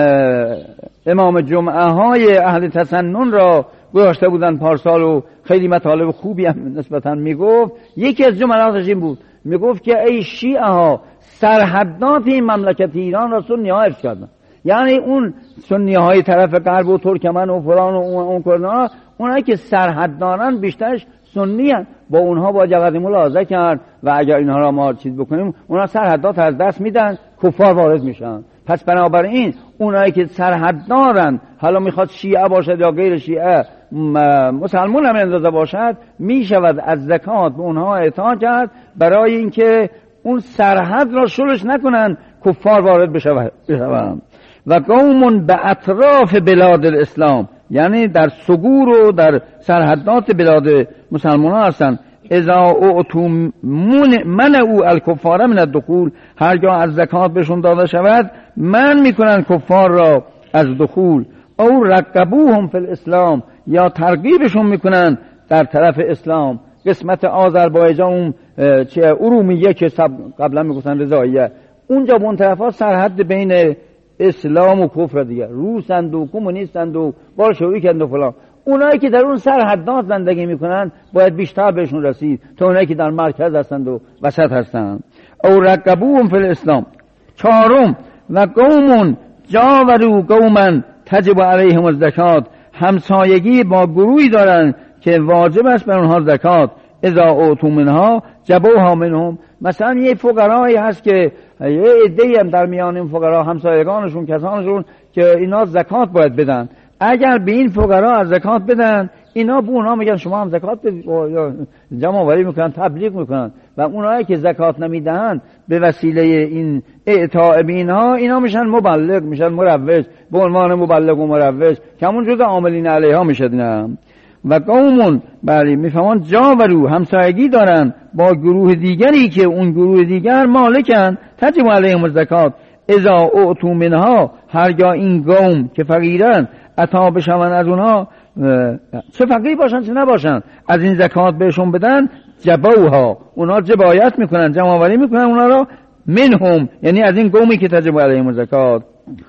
امام جمعه های اهل تسنن را گذاشته بودن پارسال و خیلی مطالب خوبی هم نسبتا میگفت، یکی از جملاتش این بود، میگفت که ای شیعه ها سرحدات این مملکت ایران را سنی ها حفظ کردن، یعنی اون سنی های طرف غرب و ترکمن و فلان و اون کردن، اونایی که سرحد دارن بیشترش سنی هن. با اونها با جواد ملاحظه کرد و اگر اینها را ما چیز بکنیم اونها سرحدات از دست میدن، کفار وارد میشن. پس بنابراین اونایی که سرحد دارن، حالا میخواد شیعه باشد یا غیر شیعه، مسلمان هم اندازه باشد، میشود از زکات به اونها اعطا کرد برای اینکه اون سرحد را شلش نکنن کفار وارد بشوند. و قوم به اطراف بلاد الاسلام، یعنی در سگور و در سرحدات بلاد مسلمان ها هستن. اذا اعطوا من او الکفار من الدخول، هرگاه از زکات بهشون داده شود من میکنن کفار را از دخول. او رقبوهم فی الاسلام، یا ترغیبشون میکنن در طرف اسلام. قسمت آذربایجان چه ارومیه که قبلا میگفتن رضاییه، اونجا به اون طرف ها سرحد بین اسلام و کفر دیگه، روسند و کمونیستند و بالشویکند و فلان. اونایی که در اون سرحدات زندگی میکنن باید بیشتر بهشون رسید تا اونایی که در مرکز هستند و وسط هستند. او رقبوهم فی الاسلام. چهارم و قوم جاوروا قوما تجب علیهم الزکات، همسایگی با گروهی دارن که واجب است بر اونها زکات. اذا اوتوا منها جبوها منهم. مثلا یه فقرایی هست که یه عده‌ای هم در میان این فقرا همسایگانشون کسانشون که اینا زکات باید بدن، اگر به این فقرا از زکات بدن، اینا به اونا میگن شما هم زکات بدید، جمع آوری میکنن، تبلیغ میکنن، و اونایی که زکات نمیدهن به وسیله این اعطاء به اینها، اینا میشن مبلغ، میشن مروج، به عنوان مبلغ و مروج که همون جزء عاملین علیها میشدن. و قومون بله میفهمان جاورو همسایگی دارن با گروه دیگری که اون گروه دیگر مالکن، تجب علیهم الزکات اذا اعطوا منها، هرگاه این قوم که فقیرن عطا بشون از اونها، چه فقیر باشن چه نباشن، از این زکات بهشون بدن، جبوها، اونا جبایت میکنن، جمع آوری میکنن اونا رو، منهم یعنی از این قومی که تجب علیهم الزکات.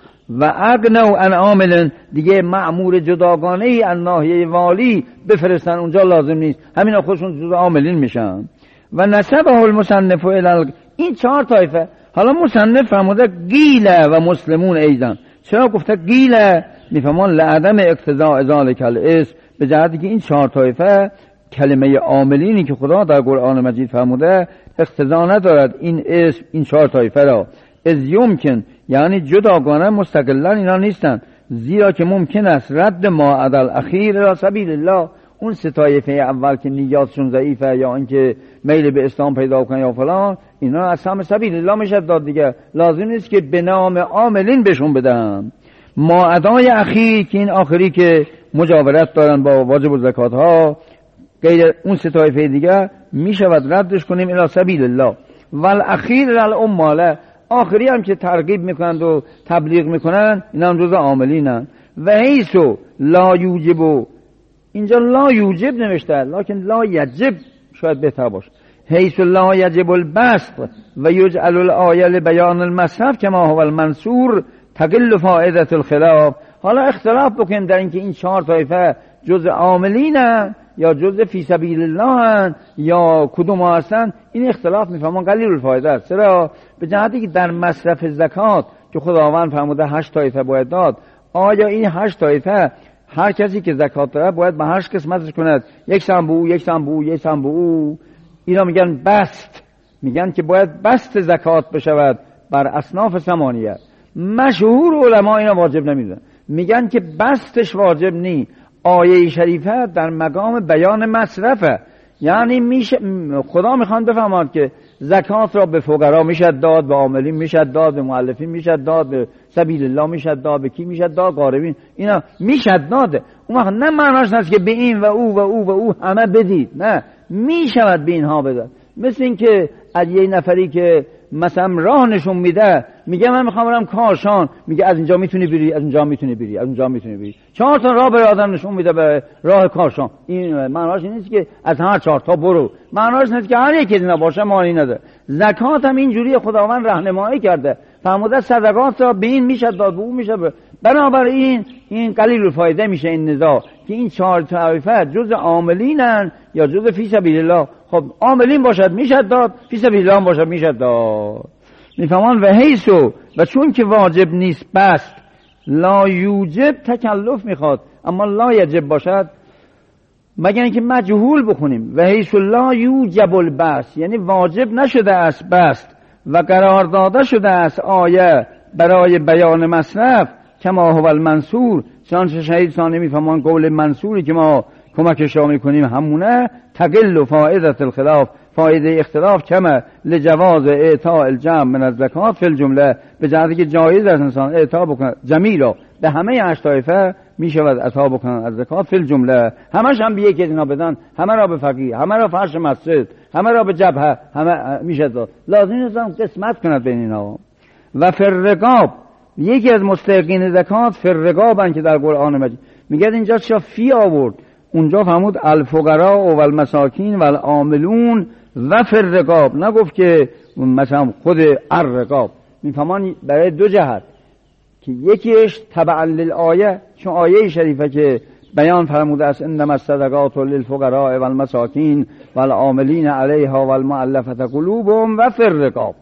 و اغنوا عن عامل، دیگه مأمور جداگانه ای از ناحیه والی بفرستن اونجا لازم نیست، همینا خودشون جزء عاملین میشن. و نسبه المصنف الی، این چهار طایفه. حالا مصنف فرموده قیل و مسلمون ایضا، چرا گفته قیل؟ میفهمان لعدم اقتضاء ذلک الاسم، به جهتی که این چهار طایفه کلمه عاملینی که خدا در قرآن مجید فرموده اقتضا ندارد این اسم این چهار طایفه را. از یمکن یعنی جداگانه مستقلا اینا نیستن، زیرا که ممکن است رد ما عدل اخیر را سبیل الله، اون سه طایفه اول که نیاتشون ضعیفه یا اینکه میل به اسلام پیدا کنن یا فلان، اینا از هم سبیل الله میشه داد دیگه، لازم نیست که به نام عاملین بهشون بدن. ما ادای اخیر که این آخری که مجاورت دارن با واجب الزکات ها، غیر اون سه طایفه دیگه میشود ردش کنیم الی سبیل الله. والاخیر للعماله، آخری هم که ترغیب میکنند و تبلیغ میکنن، اینا هم جزء عاملینن. و حیثو لا یوجب، اینجا لا یوجب نوشته لکن لا یجب شاید بهتر باشه، حیث لا یجب البسط و یجعل الآیه لبیان المصرف کما هو المنصور تقل فائدة الخلاف. حالا اختلاف بکنیم در اینکه این چهار طایفه جزء عاملینن یا جزء فی سبیل الله هن یا کدوم هستن، این اختلاف میفهمون قلیل الفایده است. چرا؟ به جهتی که در مصرف زکات که خداوند فرموده هشت طایفه باید داد، آیا این هشت طایفه هر کسی که زکات داره باید به هشت قسمتش کند، یک سهم به او، یک سهم به او، یک سهم به او؟ اینا میگن بست، میگن که باید بست زکات بشود بر اصناف ثمانیه. مشهور علما اینا واجب نمیدونن، میگن که بستش واجب نی، آیه شریفه در مقام بیان مصرفه، یعنی میشه خدا میخوان بفهماد که زکات را به فقرا میشه داد، به عاملین میشه داد، به مؤلفین میشه داد، به سبیل الله میشه داد، به کی میشه داد؟ غاربین. اینا میشه داده. اون وقت نه معناش نیست که به این و او و او و او همه بدید، نه، میشود به اینها بداد. مثل این که از یه نفری که مثلا راه نشون میده، میگه من میخوام برم کاشان، میگه از اینجا میتونی بری، از اونجا میتونی بری، از اونجا میتونی بری، چهار تا راه به آدم نشون میده به راه کاشان. این معناش این نیست که از هر چهار تا برو، معناش نیست که هر یکی از اینا باشه معنی نداره. زکات هم اینجوری خداوند راهنمایی کرده، فرموده صدقات را به این میشه داد، به اون میشه ب... بنابراین این قلیل الفایده میشه این نزاع که این چهار طایفه جز عاملینن یا جز فی سبیل الله. خب عاملین باشد میشه داد، فی سبیل الله باشد میشه داد. میفهمان و حیثو، و چون که واجب نیست بست، لا یوجب تکلف میخواد، اما لا یجب باشد، مگر اینکه مجهول بخونیم و حیث لا یوجب البست، یعنی واجب نشده است بست و قرار داده شده است آیه برای بیان مصرف کما هو المنصور، چنانچه شهید ثانی میفهمان قول منصوری که ما کمکش را میکنیم همونه، تقل فائدة الخلاف، فایده اختلاف کمه لجواز اعطاء الجمع من الزکات فی الجمله، به جهتی که جایز است انسان اعطا بکنه جمعی را به همه هشت طایفه میشود عطا بکنن از زکات فی الجمله، همش هم به یکی اینا بدن، همه را به فقیر، همه را فرش مسجد، همه را به جبهه، همه میشه داد، لازم نیست قسمت کند بین اینا. و فی الرقاب، یکی از مستحقین زکات فی الرقابن که در قرآن مجید میگه اینجا چرا فی آورد، اونجا فرمود الفقراء و المساکین و العاملون و فی الرقاب، نگفت که مثلا خود الرقاب. میفهمان برای دو جهت که یکیش تبع للآیه، چون آیه شریفه که بیان فرموده است انما الصدقات للفقراء و المساکین و العاملین علیها و المؤلفة قلوبهم و فی الرقاب.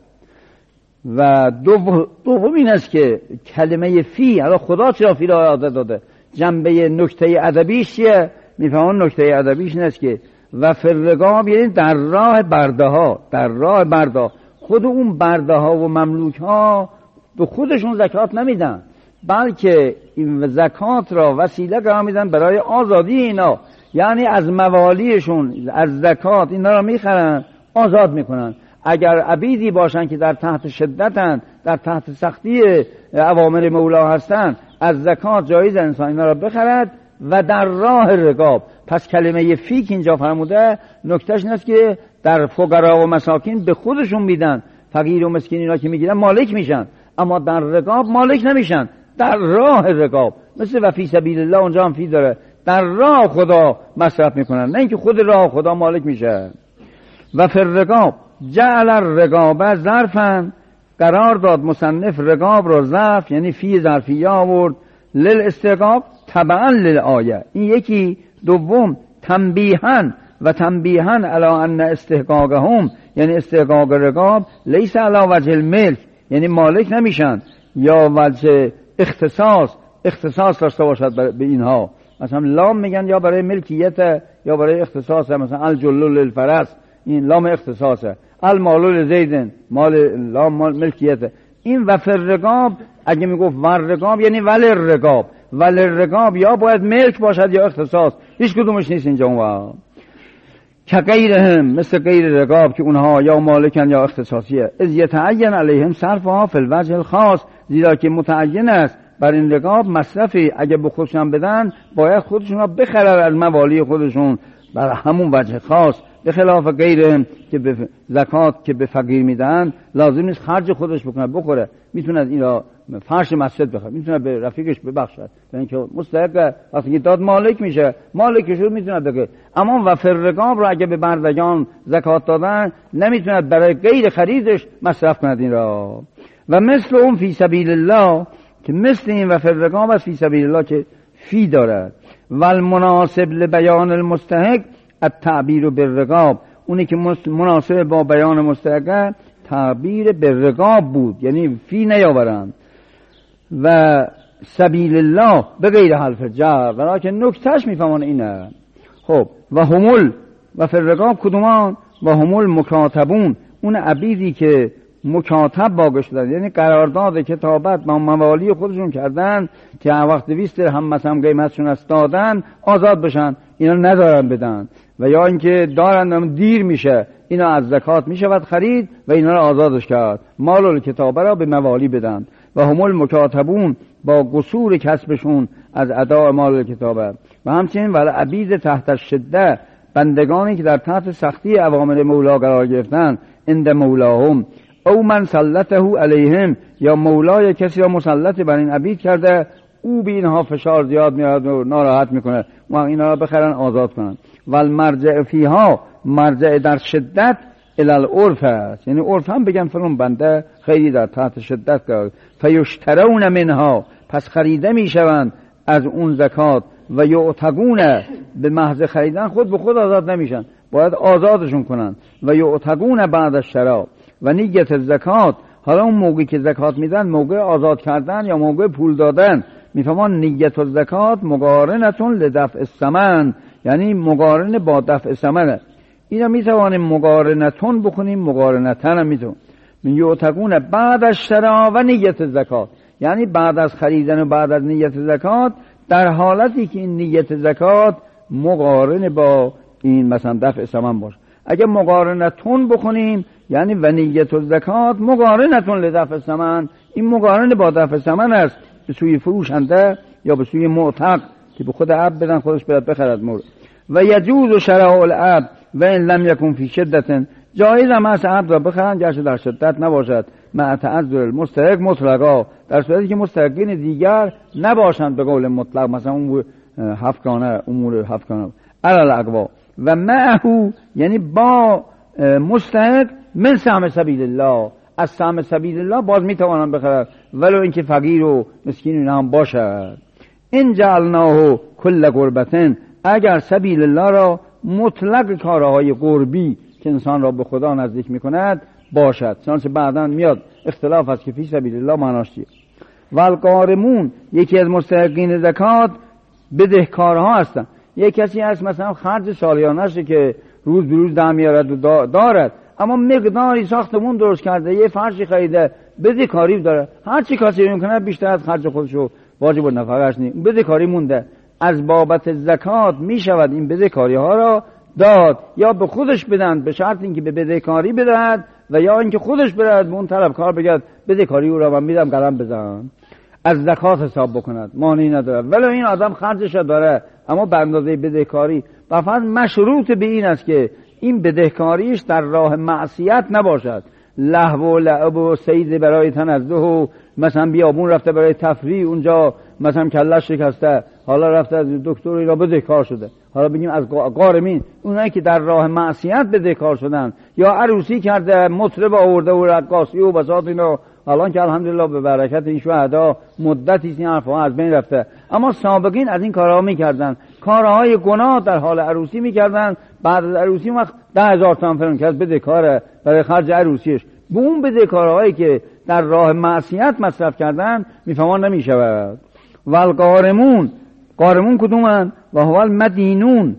و دوم این است که کلمه فی، حالا خدا چرا فی را یاد داده، جنبه نکته ادبیش چیه؟ میفهمون نکته ادبیش این است که و فرقاب یعنی در راه برده ها، در راه برده. خود اون برده ها و مملوک ها به خودشون زکات نمیدن، بلکه این زکات را وسیله قرار میدن برای آزادی اینا، یعنی از موالیشون از زکات اینا را میخرن، آزاد میکنن. اگر عبیدی باشن که در تحت شدتن، در تحت سختی اوامر مولا هستن، از زکات جایز انسان اینا را بخرد و در راه رقاب. پس کلمه فی که اینجا فرموده نکتهش این است که در فقرا و مساکین به خودشون میدن، فقیر و مسکین اینا که میگیرن مالک میشن، اما در رقاب مالک نمیشن، در راه رقاب. مثل و فی سبیل الله اونجا هم فی داره، در راه خدا مصرف میکنن، نه اینکه خود راه خدا مالک میشه. و فی الرقاب جعل الرقاب ظرفا، قرار داد مصنف رقاب رو ظرف، یعنی فی ظرفیه آورد، للاستحقاق تبعا للآیه. این یکی. دوم تنبیهن و تنبیهن علی ان استحقاقهم، یعنی استحقاق رقاب لیس علی وجه الملک، یعنی مالک نمیشن، یا وجه اختصاص، اختصاص داشته باشد به اینها. مثلا لام میگن یا برای ملکیت یا برای اختصاص، مثلا الجلل للفرس، این لام اختصاصه. المال لزیدن، مال لام مال ملکیته. این و فر رقاب اگه میگفت ور رقاب یعنی ول رقاب، ول رقاب یا باید ملک باشد یا اختصاص، هیچ کدومش نیست اینجا. اون که غیرهم، مثل غیر رقاب که اونها یا مالکن یا اختصاصیه. از یتعین علیهم صرفها فی الوجه الخاص، زیرا که متعین است بر این رقاب مصرفی اگه به خودشون بدن باید خودشون را بخرن از موالی خودشون بر همون وجه خاص، به خلاف غیرهم که به زکات که به فقیر میدن لازم نیست خرج خودش بکنه، بخوره، میتونه از این را فرش مسجد بخره، میتونه به رفیقش ببخشد، یعنی که مستحق وقتی که داد مالک میشه، مالکش رو میتونه بگه. اما و فرقاب را اگه به بردگان زکات دادن نمیتونه برای غیر خریدش مصرف کند این را. و مثل اون فی سبیل الله که مثل این و فرقاب از فی سبیل الله که فی دارد. و المناسب لبیان المستحق التعبیر بالرقاب، اونی که مناسب با بیان مستحق تعبیر بالرقاب بود، یعنی فی نیاورند. و سبیل الله به غیر حرف جر، ولیکن نکتهش میفهمن اینه. خب و همول و فرقاب کدومان؟ و همول مکاتبون، اون عبیدی که مکاتب واقع شدن، یعنی قرارداد کتابت با موالی خودشون کردن که وقت دویست درهم مثلا قیمتشون است دادن، آزاد بشن، اینا ندارن بدن. و یا اینکه دارن دیر میشه، اینا از زکات میشود خرید و اینا رو آزادش کرد، مال و کتابه را به موالی بدن. و همول مکاتبون با قصور کسبشون از اداء مال و کتابه. و همچنین ولی عبید تحت شده، بندگانی که در تحت سختی اوامر مولا قرار گرفتن، عند مولاهم او من سلطه علیهم، یا مولای کسی را مسلط بر این عبید کرده، او به اینها فشار زیاد میاد و ناراحت میکنه و اینا را بخرن آزاد کنن. ول مرجع فیها، مرجع در شدت الی العرف است، یعنی عرف هم بگن فلان بنده خیلی در تحت شدت قرار، فیشترون منها، پس خریده میشوند از اون زکات، و یعتقون، به محض خریدن خود به خود آزاد نمیشن، باید آزادشون کنن. و یعتقون بعد الشرا، و نیت زکات، حالا اون موقعی که زکات میدن موقع آزاد کردن یا موقع پول دادن، میفهمان نیت زکات مقارنتون لدفع الثمن، یعنی مقارن با دفع ثمنه. اینا میتوانیم مقارنتون بکنیم، مقارنتن هم میتونیم. من یعتقون بعد الشرا و نیت زکات، یعنی بعد از خریدن و بعد از نیت زکات، در حالتی که این نیت زکات مقارن با این مثلا دفع ثمن باشه. اگه مقارنتون بکنیم یعنی و نیت زکات مقارنتون لدفع ثمن، این مقارن با دفع ثمن است، به سوی فروشنده یا به سوی معتق که به خود عبد بدن خودش باید بخرد مورد. و یجوز شراء العبد و ان لم یکن فی شدت، جایز هم است عبد را بخرن گرچه در شدت نباشد، مع تعذر المستحق مطلقا، در صورتی که مستحقین دیگر نباشند به قول مطلق، مثلا امور هفتگانه، امور هفتگانه علی الاقوا. و معه یعنی با مستحق من سهم سبیل الله، از سهم سبیل الله باز میتوانند بخرد ولو اینکه فقیر و مسکین هم باشد. این جعلناه کل قربتن، اگر سبیل الله را مطلق کارهای قربی که انسان را به خدا نزدیک میکند باشد، چنانچه بعداً میاد اختلاف است که فی سبیل الله معناش چیه. و القارمون، یکی از مستحقین زکات بدهکارها هستند، یک کسی هست مثلا خرج سالیانش که روز به روز در میارد و دارد، اما مقداری ساختمون درست کرده، یه فرشی خریده، بده کاری داره، هر چی کسی میکنه بیشتر از خرج خودشو واجب و نفقه‌اش نیست، بده کاری مونده. از بابت زکات میشود این بده کاری ها را داد، یا به خودش بدن به شرط اینکه به بده کاری بدهد، و یا اینکه خودش برد به اون طلبکار بگه بده کاری او را من میدم قلم بزن، از زکات حساب بکند، مانعی نداره. ولی این آدم خرجش داره اما به اندازه بدهکاری، و فقط مشروط به این است که این بدهکاریش در راه معصیت نباشد، لهو و لعب و صید برای تنزه و مثلا بیابون رفته برای تفریح، اونجا مثلا کلش شکسته، حالا رفته از دکتر اینا بدهکار شده. حالا بگیم از غارمین، اونایی که در راه معصیت بدهکار شدن، یا عروسی کرده مطرب آورده و رقاصی و بساط اینا، الان که الحمدلله به برکت این شهدا مدتی این حرفا از بین رفته، اما سابقین از این کارها میکردن، کارهای گناه در حال عروسی میکردن، بعد از عروسی وقت ده هزار تومان فرن کس بدهکاره برای خرج عروسیش. به اون بدهکارهایی که در راه معصیت مصرف کردن میفهمان نمیشود. والقارمون، قارمون کدومن؟ و هو المدینون،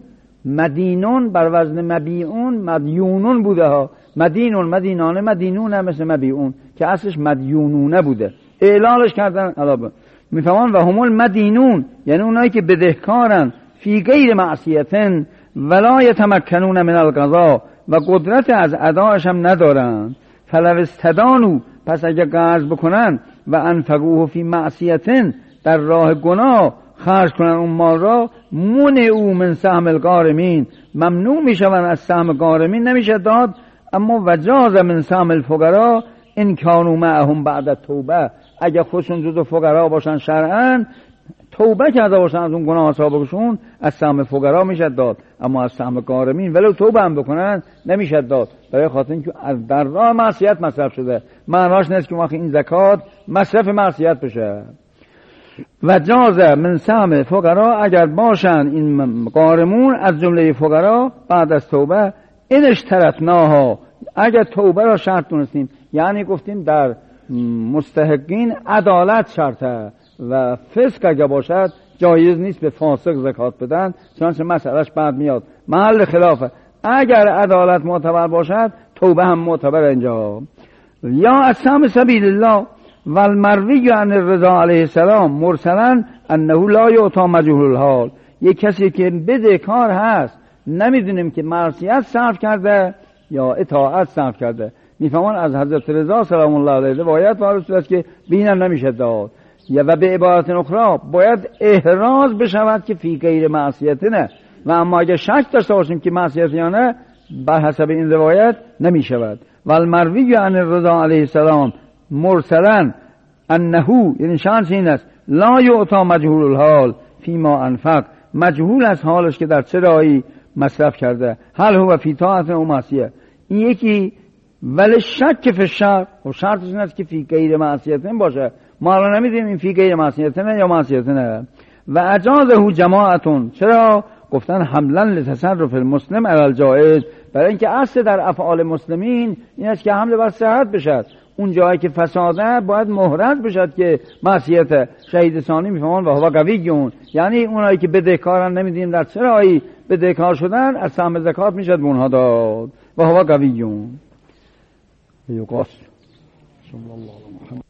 مدینون بر وزن مبیعون مدیونون بوده ها، مدینون مدینانه مدینون هم مثل مبیعون که اصلش مدیونونه بوده، اعلالش کردن علاوه میفهمان. و هم المدینون یعنی اونایی که بدهکارن، فی غیر معصیتن ولا یتمکنون من القضا، و قدرت از ادایش هم ندارن. فلو استدانو، پس اگه قرض بکنن، و انفقوه فی معصیتن، در راه گناه خرج کنن اون مال را، منعوا من سهم الغارمین، ممنوع میشون از سهم غارمین نمیشه داد. اما وجاز من سهم الفقراء ان کانوا معهم بعد توبه، اگه خودشون جزو فقرا باشن شرعاً، توبه کرده باشن از اون گناه سابقشون، از سهم فقرا میشه داد، اما از سهم غارمین ولو توبه هم بکنن نمیشه داد، برای خاطر اینکه از در راه معصیت مصرف شده. معناش نیست که وقتی این زکات مصرف معصیت بشه. و جاز من سهم فقرا، اگر باشن این غارمون از جمله فقرا بعد از توبه، این اشترطناها، اگر توبه را شرط دونستیم، یعنی گفتیم در مستحقین عدالت شرطه و فسق اگر باشد جایز نیست به فاسق زکات بدن، چنانچه مسئلهش بعد میاد محل خلافه. اگر عدالت معتبر باشد توبه هم معتبر اینجا. یا از سهم سبیل الله، والمروی عن الرضا علیه السلام مرسلا انه لا یعطی مجهول الحال، یک کسی که بدهکار هست نمیدونیم که معصیت صرف کرده یا اطاعت صرف کرده، میفهمان از حضرت رضا سلام الله علیه روایت وارد است که بینم نمیشه داد. یا و به عبارت اخرى باید احراز بشود که فی غیر معصیت نه، و اما اگه شک داشته باشیم که معصیت یا نه، بر حسب این روایت نمیشود. والمروی عن الرضا علیه السلام مرسلا انه، یعنی شانس این است لا یعطی مجهول الحال فیما انفق، مجهول از حالش که در چه راهی مصرف کرده، هل هو فی طاعت و معصیه. این یکی ولی شک فی الشرع، و شرطش این است که فی غیر معصیت باشه، ما الان نمیدونیم این فی غیر معصیت نه یا معصیت نه. و اجازه جماعتون، چرا گفتن حملا لتصرف المسلم علی الجائز، برای اینکه اصل در افعال مسلمین این است که حمله بر صحت بشد، اون جایی که فساده باید مهرت بشد که معصیت. شهید ثانی میفهمن و هو قویون، یعنی اونایی که بدهکارن نمیدونیم در چه راهی بدهکار شدن، از سهم زکات میشد به اونها داد. و هو قویون. یقاس صلی الله علیه و